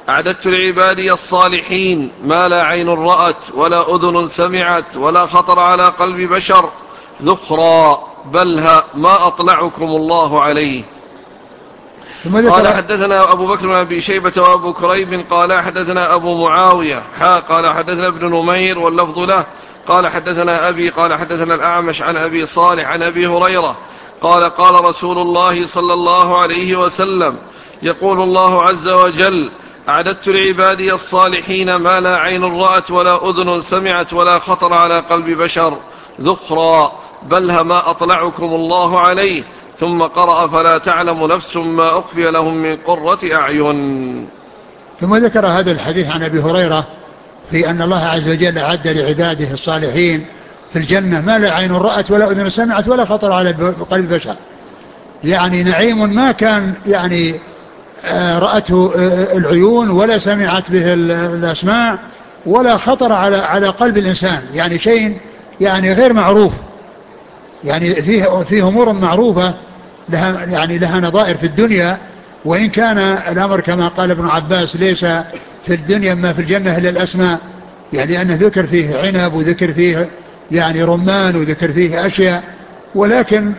أعددت لعبادي الصالحين ما لا عين رأت ولا أذن سمعت ولا خطر على قلب بشر ذخرا بلها ما أطلعكم الله عليه. قال حدثنا أبو بكر بن أبي شيبة وأبو كريب قال حدثنا أبو معاوية قال حدثنا ابن نمير واللفظ له قال حدثنا أبي قال حدثنا الأعمش عن أبي صالح عن أبي هريرة قال قال رسول الله صلى الله عليه وسلم يقول الله عز وجل أعددت لعبادي الصالحين ما لا عين رأت ولا أذن سمعت ولا خطر على قلب بشر ذخرا بلها ما أطلعكم الله عليه. ثم قرأ فلا تعلم نفس ما أخفي لهم من قرة أعين. ثم ذكر هذا الحديث عن أبي هريرة في أن الله عز وجل أعد لعباده الصالحين في الجنة ما لا عين رأت ولا أذن سمعت ولا خطر على قلب بشر، يعني نعيم ما كان يعني رأته العيون ولا سمعت به الأسماع ولا خطر على قلب الإنسان، يعني شيء يعني غير معروف، يعني فيه أمور معروفة لها يعني لها نظائر في الدنيا، وإن كان الأمر كما قال ابن عباس ليس في الدنيا ما في الجنة إلا الأسماء، يعني لأنه ذكر فيه عنب وذكر فيه يعني رمان وذكر فيه أشياء، ولكن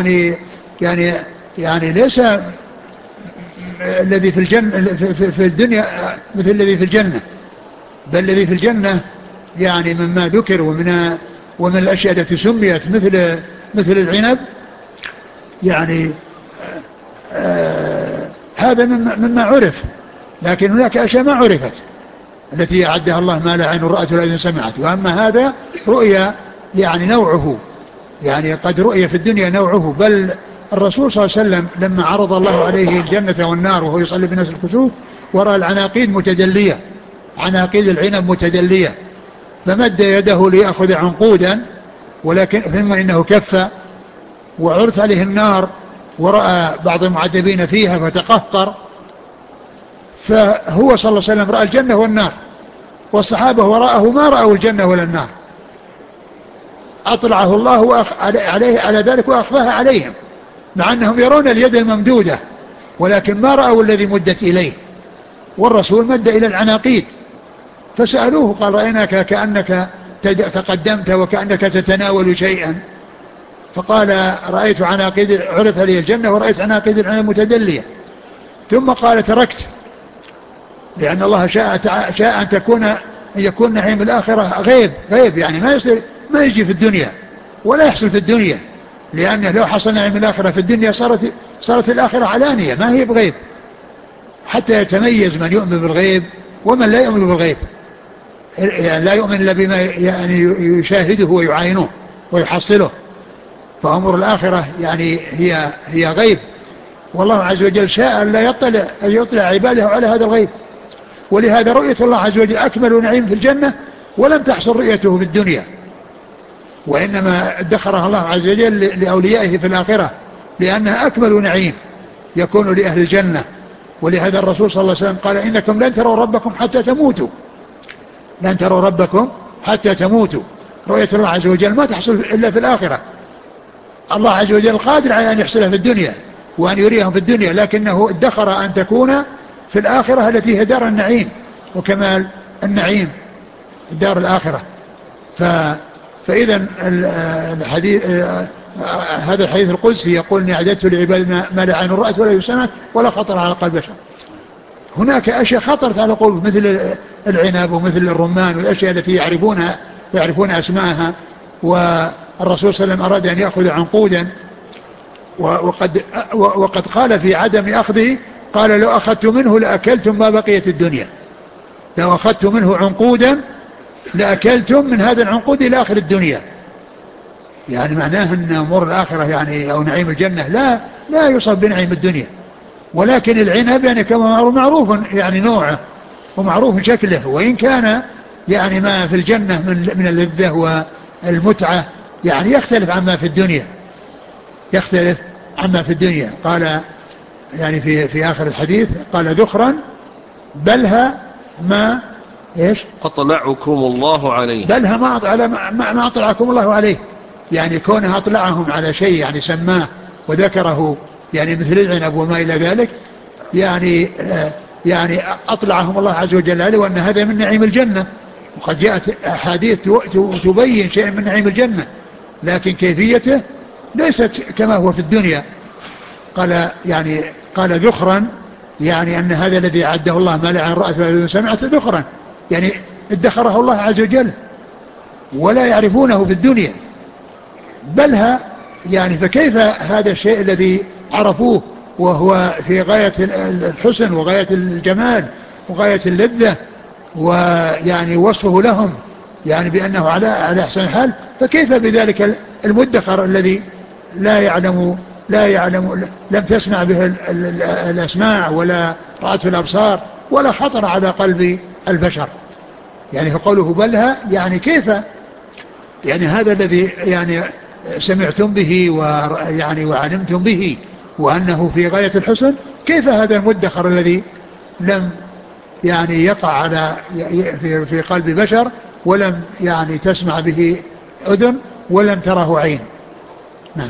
يعني ليس الذي في الجنة في الدنيا مثل الذي في الجنة، بل الذي في الجنة يعني مما ذكر ومن الأشياء التي سميت مثل العنب، يعني هذا مما عرف، لكن هناك أشياء ما عرفت التي أعدها الله ما لا عين رأت ولا أذن سمعت، وأما هذا رؤيا يعني نوعه، يعني قد رؤيا في الدنيا نوعه، بل الرسول صلى الله عليه وسلم لما عرض الله عليه الجنة والنار وهو يصلي بالناس الكسوف ورأى العناقيد متدلية، عناقيد العنب متدلية، فمد يده ليأخذ عنقودا ولكن ثم إنه كف، وعرض عليه النار ورأى بعض المعذبين فيها فتقهقر، فهو صلى الله عليه وسلم رأى الجنة والنار، والصحابة وراءه ما رأوا الجنة ولا النار، أطلعه الله عليه على ذلك وأخفاها عليهم، مع أنهم يرون اليد الممدودة ولكن ما رأوا الذي مدت إليه، والرسول مد إلى العناقيد، فسألوه قال رأيناك كأنك تقدمت وكأنك تتناول شيئا، فقال رأيت عناقيد عرضت لي الجنة ورأيت عناقيد العنب متدلية، ثم قال تركت، لأن الله شاء أن يكون نعيم الآخرة غيب يعني ما يجي في الدنيا ولا يحصل في الدنيا، لأنه لو حصل نعيم الآخرة في الدنيا صارت الآخرة علانية ما هي بغيب، حتى يتميز من يؤمن بالغيب ومن لا يؤمن بالغيب، يعني لا يؤمن إلا بما يعني يشاهده ويعاينه ويحصله، فأمر الآخرة يعني هي غيب، والله عز وجل شاء أن لا يطلع عباده على هذا الغيب، ولهذا رؤية الله عز وجل أكمل نعيم في الجنة ولم تحصل رؤيته في الدنيا، وإنما ادخرها الله عز وجل لأوليائه في الآخرة، لأنها أكمل نعيم يكون لأهل الجنة، ولهذا الرسول صلى الله عليه وسلم قال إنكم لن تروا ربكم حتى تموتوا، لن تروا ربكم حتى تموتوا، رؤية الله عز وجل ما تحصل إلا في الآخرة، الله عز وجل قادر على أن يحصلها في الدنيا وأن يريهم في الدنيا، لكنه ادخر أن تكون في الآخرة التي هي دار النعيم وكمال النعيم دار الآخرة. فإذا الحديث هذا الحديث القدسي يقول إني أعددت لعباد ما لا عين رأت ولا سمعت ولا خطر على قلب بشر. هناك أشياء خطرت على قلوب مثل العنب ومثل الرمان والأشياء التي يعرفون أسماءها، والرسول صلى الله عليه وسلم أراد أن يأخذ عنقودا وقد قال في عدم أخذه، قال لو أخذت منه لأكلتم ما بقيت الدنيا، لو أخذت منه عنقودا لأكلتم من هذا العنقود إلى آخر الدنيا، يعني معناه أن أمور الآخرة يعني أو نعيم الجنة لا يوصف بنعيم الدنيا، ولكن العنب يعني كما معروف يعني نوعه ومعروف شكله، وإن كان يعني ما في الجنة من اللذة والمتعة يعني يختلف عما في الدنيا، يختلف عما في الدنيا. قال يعني في آخر الحديث قال ذخرا بلها ما إيش أطلعكم الله عليه، بلها ما أطلعكم الله عليه، يعني كونها أطلعهم على شيء يعني سماه وذكره يعني مثل العنب وما إلى ذلك، يعني يعني أطلعهم الله عز وجل عليه، وأن هذا من نعيم الجنة. وقد جاءت أحاديث تبين شيء من نعيم الجنة، لكن كيفيته ليست كما هو في الدنيا. قال ذخرا، يعني أن هذا الذي أعده الله ما لا عين رأت ولا أذن سمعت ذخرا، يعني ادخره الله عز وجل ولا يعرفونه في الدنيا. بلها يعني فكيف هذا الشيء الذي عرفوه وهو في غاية الحسن وغاية الجمال وغاية اللذة، ويعني وصفه لهم يعني بأنه على أحسن الحال، فكيف بذلك المدخر الذي لا يعلم لم تسمع به الأسماع ولا رأته الأبصار ولا خطر على قلب البشر. يعني فقوله بلها يعني كيف، يعني هذا الذي يعني سمعتم به ويعني وعلمتم به وأنه في غاية الحسن، كيف هذا المدخر الذي لم يعني يقع في قلب بشر ولم يعني تسمع به أذن ولم تره عين. نعم.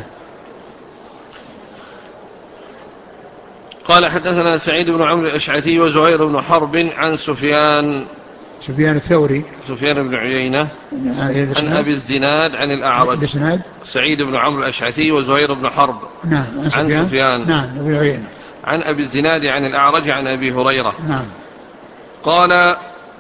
قال حدثنا سعيد بن عمرو الأشعثي وزهير بن حرب عن سفيان الثوري سفيان بن عيينة عن أبي الزناد عن الأعرج. سعيد بن عمرو الأشعثي وزهير بن حرب. نعم. عن سفيان. نعم. أبي عيينة عن أبي الزناد عن الأعرج عن أبي هريرة. نعم. قال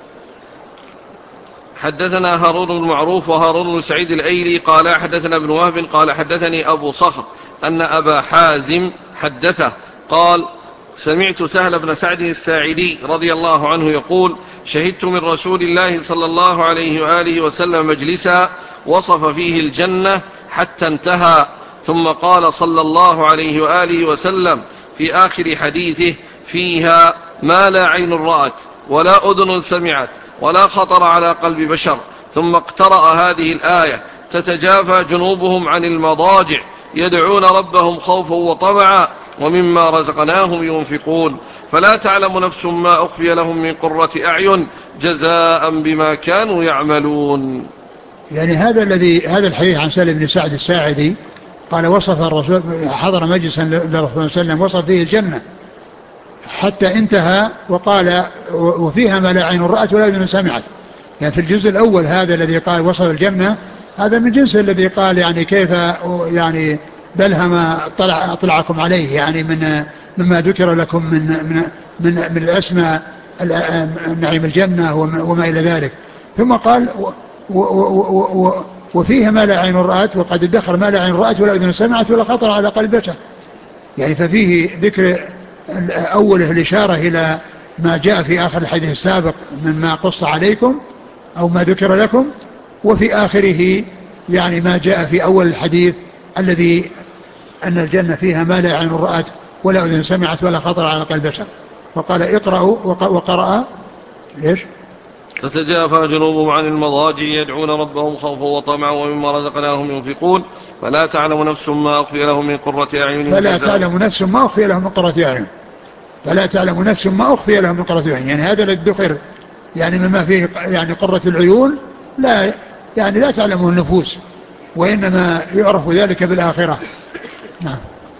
حدثنا هارون بن معروف وهارون بن سعيد الأيلي قال حدثنا ابن وهب قال حدثني أبو صخر أن أبا حازم حدثه قال سمعت سهل بن سعد الساعدي رضي الله عنه يقول شهدت من رسول الله صلى الله عليه وآله وسلم مجلسا وصف فيه الجنة حتى انتهى، ثم قال صلى الله عليه وآله وسلم في آخر حديثه فيها ما لا عين رأت ولا أذن سمعت ولا خطر على قلب بشر، ثم اقترأ هذه الآية تتجافى جنوبهم عن المضاجع يدعون ربهم خوفا وطمعا ومما رزقناهم ينفقون فلا تعلم نفس ما أخفي لهم من قرة أعين جزاء بما كانوا يعملون. يعني هذا الحديث عن سهل بن سعد الساعدي قال وصف الرسول حضر مجلسا للرسول صلى الله عليه وسلم وصف فيه الجنة حتى انتهى وقال وفيها ما لا عين رأت ولا أذن سمعت. يعني في الجزء الأول هذا الذي قال وصف الجنة هذا من جنس الذي قال يعني كيف يعني بلها ما أطلعكم عليه، يعني مما ذكر لكم من الأسماء نعيم الجنة وما إلى ذلك. ثم قال وفيها ما لا عين رأت وقد ادخر ما لا عين رأت ولا أذن سمعت ولا خطر على قلب بشر. يعني ففيه ذكر أوله الإشارة إلى ما جاء في آخر الحديث السابق مما قص عليكم أو ما ذكر لكم، وفي آخره يعني ما جاء في أول الحديث الذي أن الجنة فيها ما لا عين رأت ولا أذن سمعت ولا خطر على قلب بشر. وقال اقرأوا وقرأ إيش تتجافى جنوبهم عن المضاجع يدعون ربهم خوفا وطمعا ومما رزقناهم ينفقون فلا تعلم نفس ما أخفي لهم من قرة أعين فلا تعلم نفس ما أخفي لهم من قرة أعين فلا تعلم نفس ما أخفي لهم من قرة أعين. يعني هذا الذكر يعني مما فيه يعني قرة العيون لا تعلمه النفوس، وإنما يعرف ذلك بالآخرة. نعم.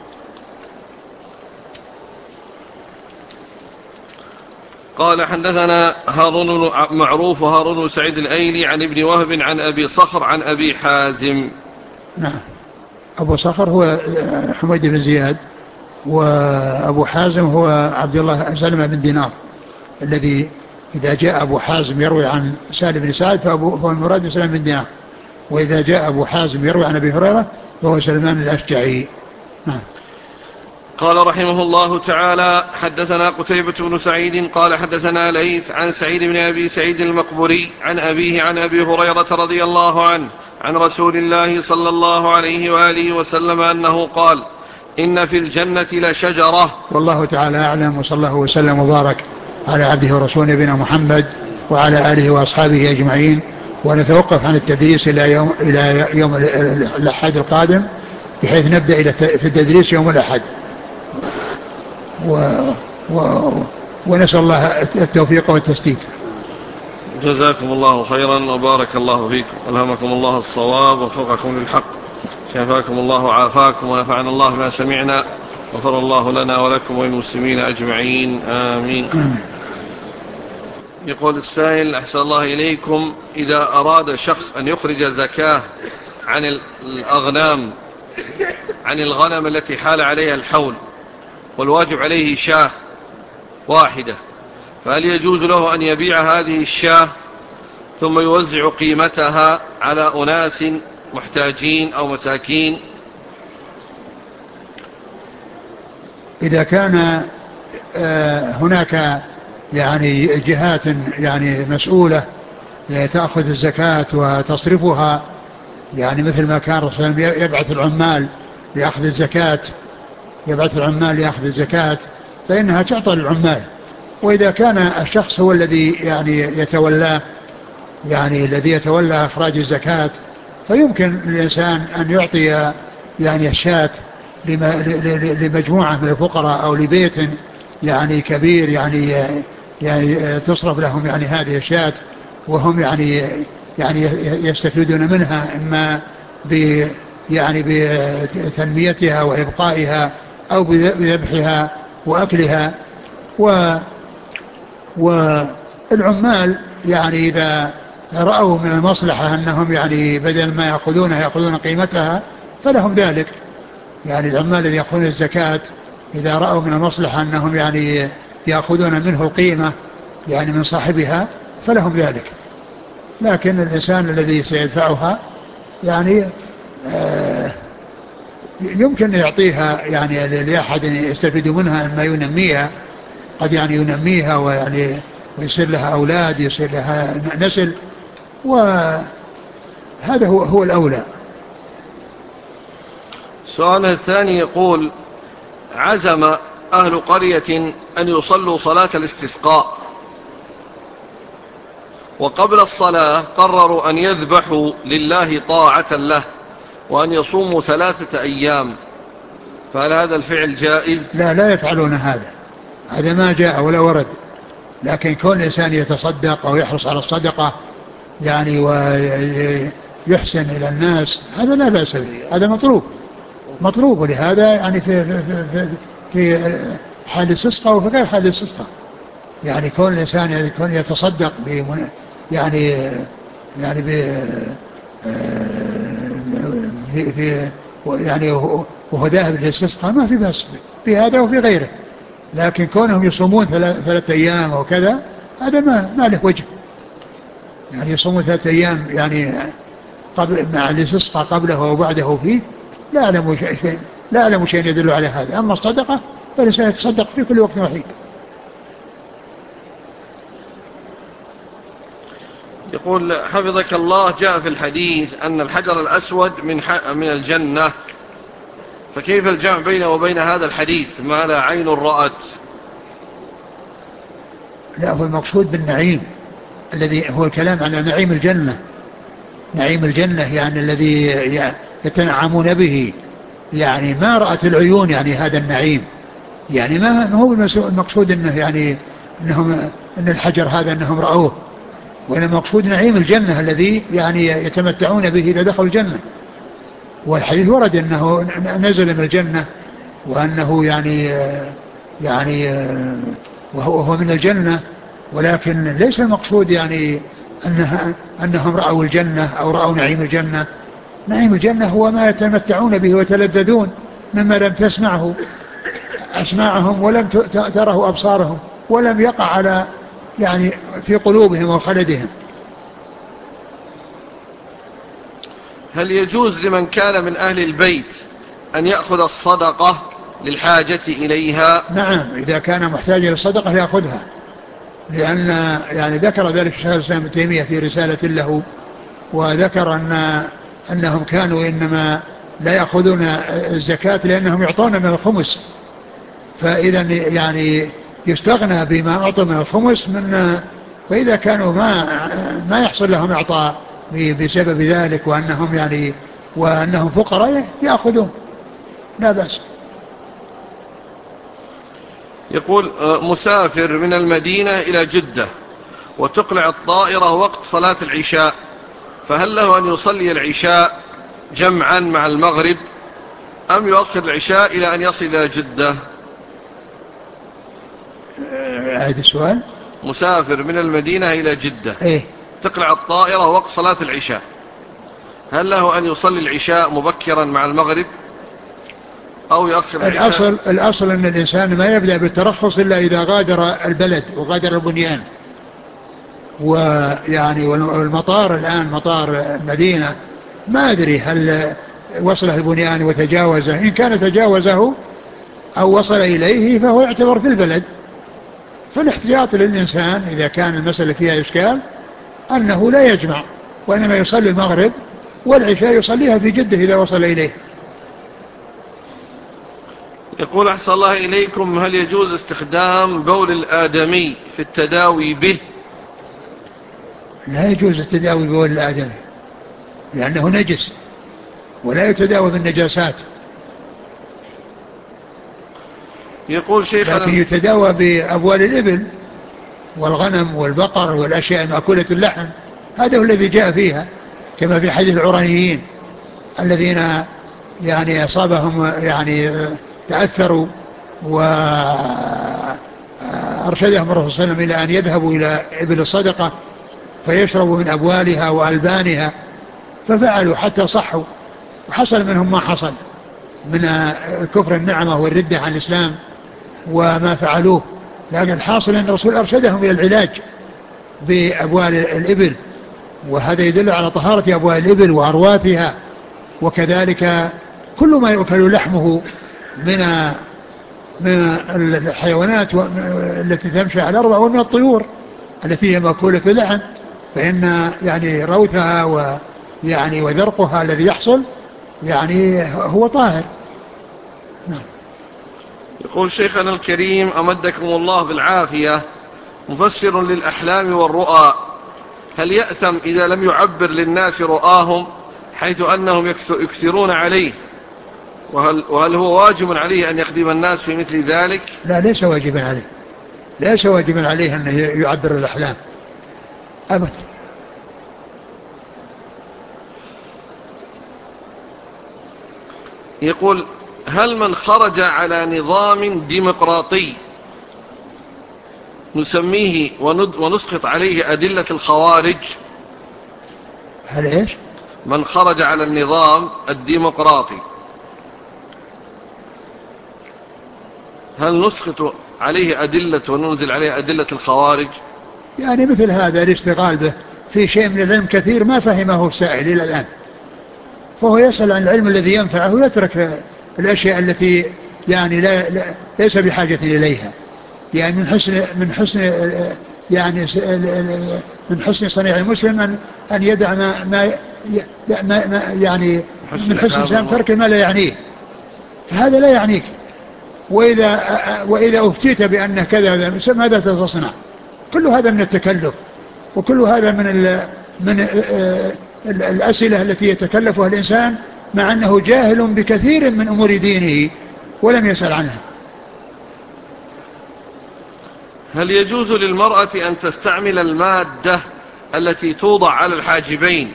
قال حدثنا هارون بن معروف وهارون بن سعيد الأيلي عن ابن وهب عن أبي صخر عن أبي حازم. نعم. أبو صخر هو حميد بن زياد، وأبو حازم هو عبد الله سلمة بن دينار، الذي إذا جاء أبو حازم يروي عن سالم بن سعد فهو المراد سلمة بن دينار، وإذا جاء أبو حازم يروي عن أبي هريرة فهو سلمان الأشجعي. نعم. قال رحمه الله تعالى حدثنا قتيبة بن سعيد قال حدثنا ليث عن سعيد بن أبي سعيد المقبري عن أبيه عن أبي هريرة رضي الله عنه عن رسول الله صلى الله عليه وآله وسلم أنه قال إن في الجنة لشجرة. والله تعالى أعلم، وصلى الله وسلم وبارك على عبده ورسوله نبينا محمد وعلى آله وأصحابه أجمعين. ونتوقف عن التدريس إلى يوم الأحد القادم، بحيث نبدأ في التدريس يوم الأحد، ونسأل الله التوفيق والتسديد. جزاكم الله خيرا وبارك الله فيكم، ألهمكم الله الصواب ووفقكم للحق، شفاكم الله وعافاكم ونفعنا الله ما سمعنا، غفر الله لنا ولكم وللمسلمين أجمعين، آمين. يقول السائل أحسن الله إليكم، إذا أراد شخص أن يخرج زكاة عن الأغنام، عن الغنم التي حال عليها الحول، والواجب عليه شاة واحدة، فهل يجوز له أن يبيع هذه الشاة ثم يوزع قيمتها على أناس محتاجين أو مساكين؟ إذا كان هناك يعني جهات يعني مسؤولة تأخذ الزكاة وتصرفها، يعني مثل ما كان الرسول يبعث العمال لأخذ الزكاة، لأخذ الزكاة، فإنها تعطى للعمال. وإذا كان الشخص هو الذي يعني يتولى، يعني الذي يتولى إخراج الزكاة، فيمكن للإنسان أن يعطي يعني الشاة لمجموعة من الفقراء أو لبيت يعني كبير، يعني تصرف لهم يعني هذه الشاة، وهم يعني يستفيدون منها، إما يعني بتنميتها وإبقائها أو بذبحها وأكلها. والعمال يعني إذا رأوا من المصلحة أنهم يعني بدل ما يأخذون قيمتها فلهم ذلك. يعني العمال الذين يأخذون الزكاة إذا رأوا من المصلحة أنهم يعني يأخذون منه القيمة يعني من صاحبها فلهم ذلك. لكن الإنسان الذي سيدفعها يعني يمكن يعطيها يعني لأحد يستفيد منها، ما ينميها، قد يعني ينميها ويعني ويصير لها أولاد، يصير لها نسل، وهذا هو الأولى. السؤال الثاني يقول: عزم أهل قرية أن يصلوا صلاة الاستسقاء، وقبل الصلاة قرروا أن يذبحوا لله طاعة له وأن يصوموا 3 أيام، فهل هذا الفعل جائز؟ لا يفعلون هذا ما جاء ولا ورد. لكن كون الإنسان يتصدق أو يحرص على الصدقة يعني ويحسن إلى الناس، هذا لا بأس به، هذا مطلوب. ولهذا يعني في حال الاستسقاء وفي غير حال الاستسقاء، يعني كون الإنسان يكون يتصدق يعني يعني في يعني وهو ذاهب للاستسقاء ما في بأس في هذا وفي غيره. لكن كونهم يصومون 3 أيام أو كذا، هذا ما له وجه. يعني يصومون 3 أيام يعني قبل مع الاستسقاء قبله وبعده فيه، لا أعلم شيء يدل على هذا. أما الصدقة فالإنسان يتصدق في كل وقت وحين. يقول: حفظك الله، جاء في الحديث أن الحجر الأسود من الجنة، فكيف الجمع بينه وبين هذا الحديث ما لا عين رأت؟ لا، هو المقصود بالنعيم الذي هو الكلام على نعيم الجنة، يعني الذي يتنعمون به، يعني ما رأت العيون يعني هذا النعيم. يعني ما هو المقصود انه يعني ان الحجر هذا انهم رأوه، وإن المقصود نعيم الجنة الذي يعني يتمتعون به إذا دخلوا الجنة. والحديث ورد أنه نزل من الجنة، وأنه يعني وهو من الجنة، ولكن ليس المقصود يعني أنهم رأوا الجنة أو رأوا نعيم الجنة. نعيم الجنة هو ما يتمتعون به ويتلذذون مما لم تسمعه أسماعهم ولم تره أبصارهم ولم يقع على يعني في قلوبهم وخلدهم. هل يجوز لمن كان من أهل البيت أن يأخذ الصدقة للحاجة إليها؟ نعم، إذا كان محتاجا للصدقة يأخذها، لأن يعني ذكر ذلك الشيخ الإسلام ابن تيمية في رسالة له، وذكر أنهم كانوا إنما لا يأخذون الزكاة لأنهم يعطون من الخمس، فإذا يعني يستغنى بما أعطوا من الخمس فإذا كانوا ما يحصل لهم إعطاء بسبب ذلك، وأنهم فقراء يأخذون، لا بأس. يقول: مسافر من المدينة إلى جدة وتقلع الطائرة وقت صلاة العشاء، فهل له أن يصلي العشاء جمعا مع المغرب؟ أم يؤخر العشاء إلى أن يصل إلى جدة؟ أعيد السؤال. مسافر من المدينة إلى جدة، إيه؟ تقلع الطائرة وقت صلاة العشاء، هل له أن يصلي العشاء مبكرا مع المغرب أو يؤخر العشاء؟ الأصل أن الإنسان ما يبدأ بالترخص إلا إذا غادر البلد وغادر البنيان. ويعني والمطار الآن مطار المدينة ما أدري هل وصله البنيان وتجاوزه، إن كان تجاوزه أو وصل إليه فهو يعتبر في البلد. فالاحتياط للإنسان إذا كان المسألة فيها إشكال أنه لا يجمع، وإنما يصلي المغرب والعشاء يصليها في جدة إذا وصل إليه. يقول أحسن الله إليكم، هل يجوز استخدام بول الآدمي في التداوي به؟ لا يجوز التداوي ببول الآدمي لأنه نجس ولا يتداوى بالنجاسات، يقول شيخنا، لكن يتداوى بأبوال الإبل والغنم والبقر والأشياء المأكولة اللحم، هذا هو الذي جاء فيها، كما في حديث العرانيين الذين يعني أصابهم يعني تأثروا وأرشدهم الرسول صلى الله عليه وسلم إلى أن يذهبوا إلى إبل الصدقة فيشربوا من أبوالها وألبانها، ففعلوا حتى صحوا، وحصل منهم ما حصل من الكفر النعمة والردة عن الإسلام وما فعلوه. لكن الحاصل أن الرسول أرشدهم إلى العلاج بأبوال الإبل، وهذا يدل على طهارة أبوال الإبل وأرواثها، وكذلك كل ما يؤكل لحمه من الحيوانات التي تمشي على الأربع، ومن الطيور التي هي مأكولة اللحم، فإن يعني روثها ويعني وذرقها الذي يحصل يعني هو طاهر. نعم. يقول شيخنا الكريم أمدكم الله بالعافية، مفسر للأحلام والرؤى، هل يأثم إذا لم يعبر للناس رؤاهم حيث أنهم يكثرون عليه، وهل هو واجب عليه أن يخدم الناس في مثل ذلك؟ لا، ليس واجبا عليه، ليس واجبا عليه أن يعبر الأحلام أبدا. يقول هل من خرج على نظام ديمقراطي نسميه ونسقط عليه أدلة الخوارج؟ هل إيش؟ من خرج على النظام الديمقراطي هل نسقط عليه أدلة وننزل عليه أدلة الخوارج؟ يعني مثل هذا الاشتغال به في شيء من العلم كثير ما فهمه السائل إلى الآن، فهو يسأل عن العلم الذي ينفعه ويترك الأشياء التي يعني ليس بحاجة إليها. يعني من حسن صنيع المسلم أن يدع ما يعني من حسن الإسلام ترك ما لا يعنيه، فهذا لا يعنيك. وإذا أفتيت بأن كذا ماذا تصنع؟ كل هذا من التكلف، وكل هذا من الأسئلة التي يتكلفها الإنسان مع أنه جاهل بكثير من أمور دينه ولم يسأل عنها. هل يجوز للمرأة أن تستعمل المادة التي توضع على الحاجبين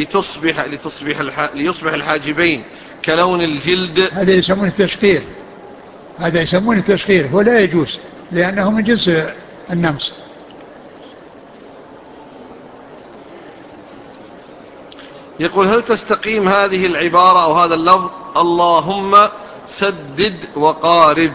ليصبح الحاجبين كلون الجلد؟ هذا يسمونه التشقير، هذا يسمونه التشقير، هو لا يجوز لأنه من جنس النمس. يقول هل تستقيم هذه العبارة أو هذا اللفظ اللهم سدد وقارب؟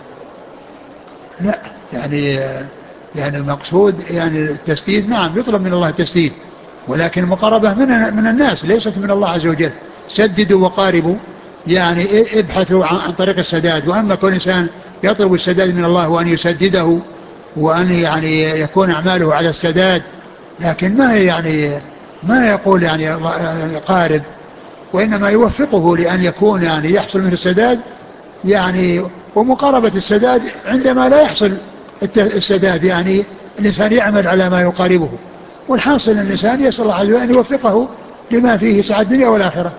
لا، يعني المقصود يعني التسديد، نعم يطلب من الله التسديد، ولكن المقاربة من الناس ليست من الله عز وجل. سددوا وقاربوا يعني ابحثوا عن طريق السداد، وأما كل إنسان يطلب السداد من الله وأن يسدده وأن يعني يكون أعماله على السداد، لكن ما يقول يعني قارب، وإنما يوفقه لأن يكون يعني يحصل منه السداد، يعني ومقاربة السداد عندما لا يحصل السداد، يعني الإنسان يعمل على ما يقاربه، والحاصل الإنسان يسأل الله عز وجل أن يوفقه لما فيه سعادة الدنيا والآخرة.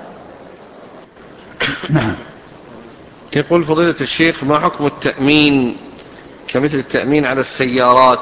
نعم. يقول فضيلة الشيخ ما حكم التأمين كمثل التأمين على السيارات؟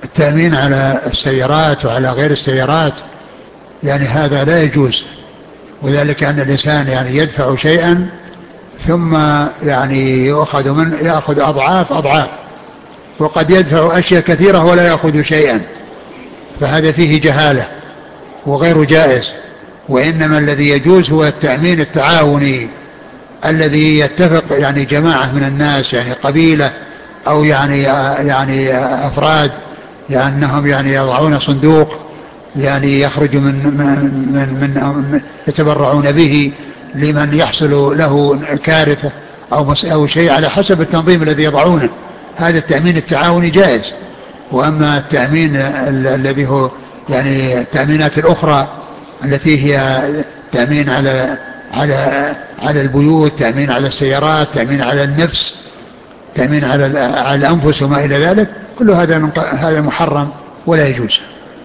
التأمين على السيارات وعلى غير السيارات يعني هذا لا يجوز، وذلك أن الإنسان يعني يدفع شيئا ثم يعني يأخذ أضعاف أضعاف، وقد يدفع أشياء كثيرة ولا يأخذ شيئا، فهذا فيه جهالة وغير جائز. وإنما الذي يجوز هو التأمين التعاوني الذي يتفق يعني جماعة من الناس، يعني قبيلة أو يعني أفراد، يعني أنهم يعني يضعون صندوق يعني يخرج من يتبرعون به لمن يحصل له كارثة أو شيء على حسب التنظيم الذي يضعونه. هذا التأمين التعاوني جائز. وأما التأمين الذي هو يعني التأمينات الأخرى التي هي تأمين على البيوت، تأمين على السيارات، تأمين على النفس، تأمين على الأنفس وما إلى ذلك، كل هذا محرم ولا يجوز.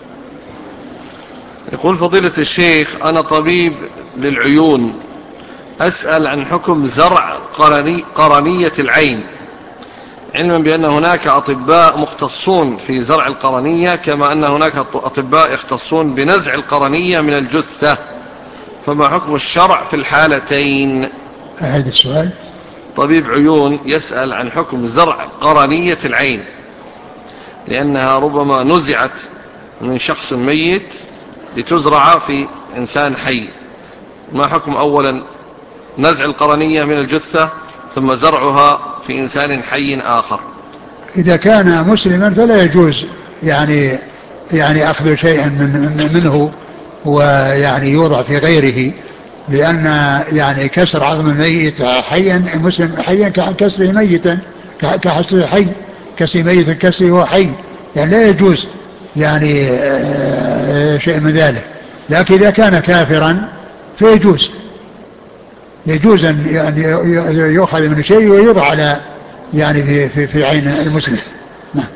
يقول فضيلة الشيخ: أنا طبيب للعيون، أسأل عن حكم زرع قرنية العين، علما بأن هناك أطباء مختصون في زرع القرنية، كما أن هناك أطباء يختصون بنزع القرنية من الجثة، فما حكم الشرع في الحالتين؟ هذا السؤال. طبيب عيون يسأل عن حكم زرع قرنية العين، لأنها ربما نزعت من شخص ميت لتزرع في إنسان حي. ما حكم أولا نزع القرنية من الجثة ثم زرعها في إنسان حي آخر؟ إذا كان مسلما فلا يجوز يعني أخذ شيئا منه ويعني يوضع في غيره، لأن يعني كسر عظم الميت حيا مسلم حيا ككسره ميتا، كحسره حي، كسر ميت كسره هو حي، يعني لا يجوز يعني شيء من ذلك. لكن إذا كان كافرا فيجوز، يجوز أن يؤخذ من شيء ويوضع على يعني في عين المسلم. نعم.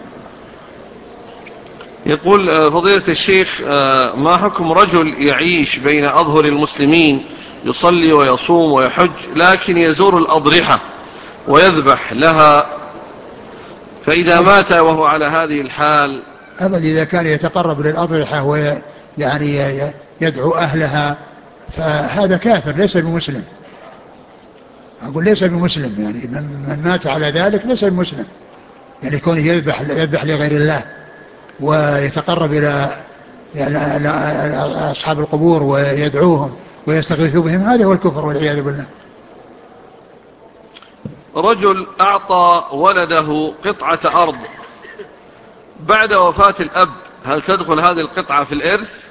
يقول فضيلة الشيخ: ما حكم رجل يعيش بين أظهر المسلمين، يصلي ويصوم ويحج، لكن يزور الأضرحة ويذبح لها، فإذا مات وهو على هذه الحال؟ أبدا، إذا كان يتقرب للأضرحة ويعني يدعو أهلها فهذا كافر ليس بمسلم. أقول ليس بمسلم، يعني من مات على ذلك ليس بمسلم، يعني كونه يذبح لغير الله ويتقرب إلى يعني أصحاب القبور ويدعوهم ويستغيث بهم، هذا هو الكفر والعياذ بالله. رجل أعطى ولده قطعة أرض بعد وفاة الأب، هل تدخل هذه القطعة في الإرث؟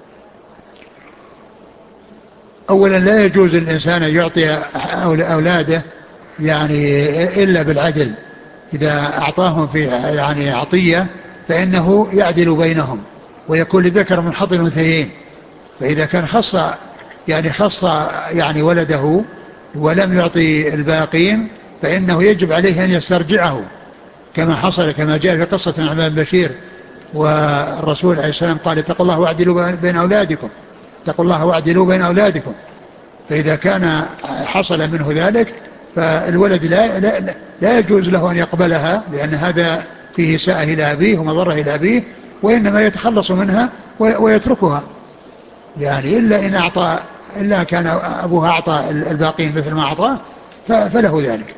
أولا لا يجوز الإنسان أن يعطي أولاده يعني إلا بالعدل. إذا أعطاهم في يعني عطية فإنه يعدل بينهم ويكون لذكر من حظ الأنثيين. فإذا كان خص يعني ولده ولم يعطي الباقين فإنه يجب عليه أن يسترجعه، كما جاء في قصة النعمان بن بشير، والرسول عليه السلام قال: اتقوا الله واعدلوا بين أولادكم، اتقوا الله واعدلوا بين أولادكم. فإذا كان حصل منه ذلك فالولد لا يجوز له أن يقبلها، لأن هذا فيه إساءة إلى أبيه ومضرة إلى أبيه، وإنما يتخلص منها ويتركها، يعني إلا كان أبوها أعطى الباقين مثل ما أعطاه فله ذلك.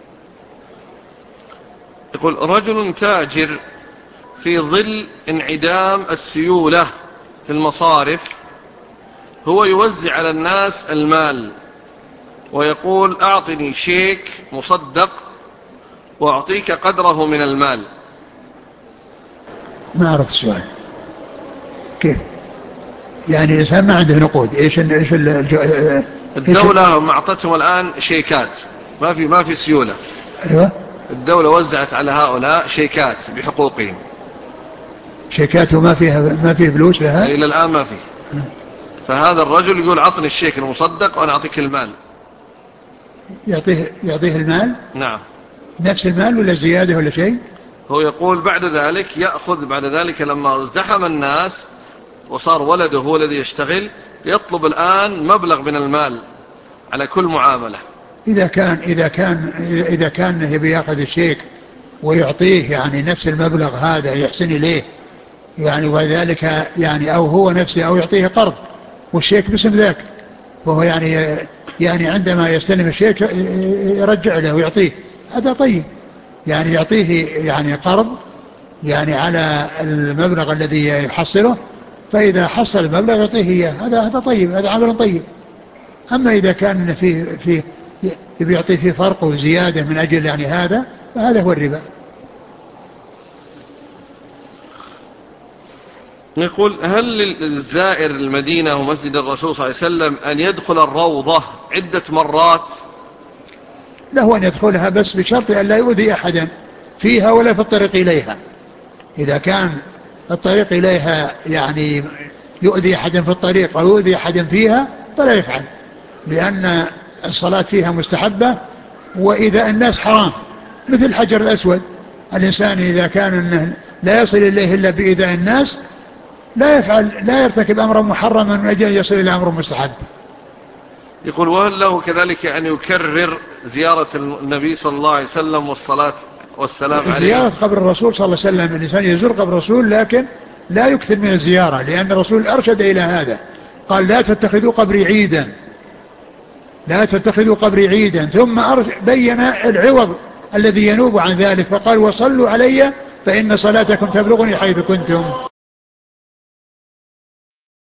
يقول: رجل تاجر في ظل انعدام السيولة في المصارف، هو يوزع على الناس المال ويقول: أعطني شيك مصدق وأعطيك قدره من المال. ما أعرف السؤال كيف يعني الإنسان ما عنده نقود، الدولة معطتهم الآن شيكات، ما في سيولة. أيوة. الدولة وزعت على هؤلاء شيكات بحقوقهم. شيكات وما فيه فلوس لها إلى الآن ما فيه. فهذا الرجل يقول: أعطني الشيك المصدق وأنا أعطيك المال. يعطيه المال. نعم. نفس المال ولا زيادة ولا شيء؟ هو يقول بعد ذلك يأخذ، بعد ذلك لما ازدحم الناس وصار ولده هو الذي يشتغل، يطلب الآن مبلغ من المال على كل معاملة. إذا كان يبي يأخذ الشيك ويعطيه يعني نفس المبلغ هذا يحسن إليه يعني، وذلك يعني أو هو نفسه أو يعطيه قرض والشيك باسم ذاك، وهو يعني عندما يستلم الشيء يرجع له ويعطيه، هذا طيب. يعني يعطيه يعني قرض يعني على المبلغ الذي يحصله، فإذا حصل المبلغ يعطيه إياه، هذا طيب، هذا عمل طيب. أما إذا كان في يعطي فيه فرق وزيادة من أجل يعني هذا، فهذا هو الربا. يقول: هل للزائر المدينة ومسجد الرسول صلى الله عليه وسلم أن يدخل الروضة عدة مرات؟ له أن يدخلها بس بشرط أن لا يؤذي أحدا فيها ولا في الطريق إليها. إذا كان الطريق إليها يعني يؤذي أحدا في الطريق أو يؤذي أحدا فيها فلا يفعل، لأن الصلاة فيها مستحبة وإذا الناس حرام، مثل الحجر الأسود. الإنسان إذا كان إنه لا يصل إليه إلا بإيذاء الناس لا يرتكب أمرا محرما من أجل أن يصل إلى أمر مستحب. يقول: وهل له كذلك أن يكرر زيارة النبي صلى الله عليه وسلم والصلاة والسلام عليه؟ زيارة قبر الرسول صلى الله عليه وسلم، الإنسان يزور قبر الرسول لكن لا يكثر من الزيارة، لأن الرسول أرشد إلى هذا، قال: لا تتخذوا قبري عيدا، لا تتخذوا قبري عيدا. ثم بين العوض الذي ينوب عن ذلك، فقال: وصلوا علي فإن صلاتكم تبلغني حيث كنتم.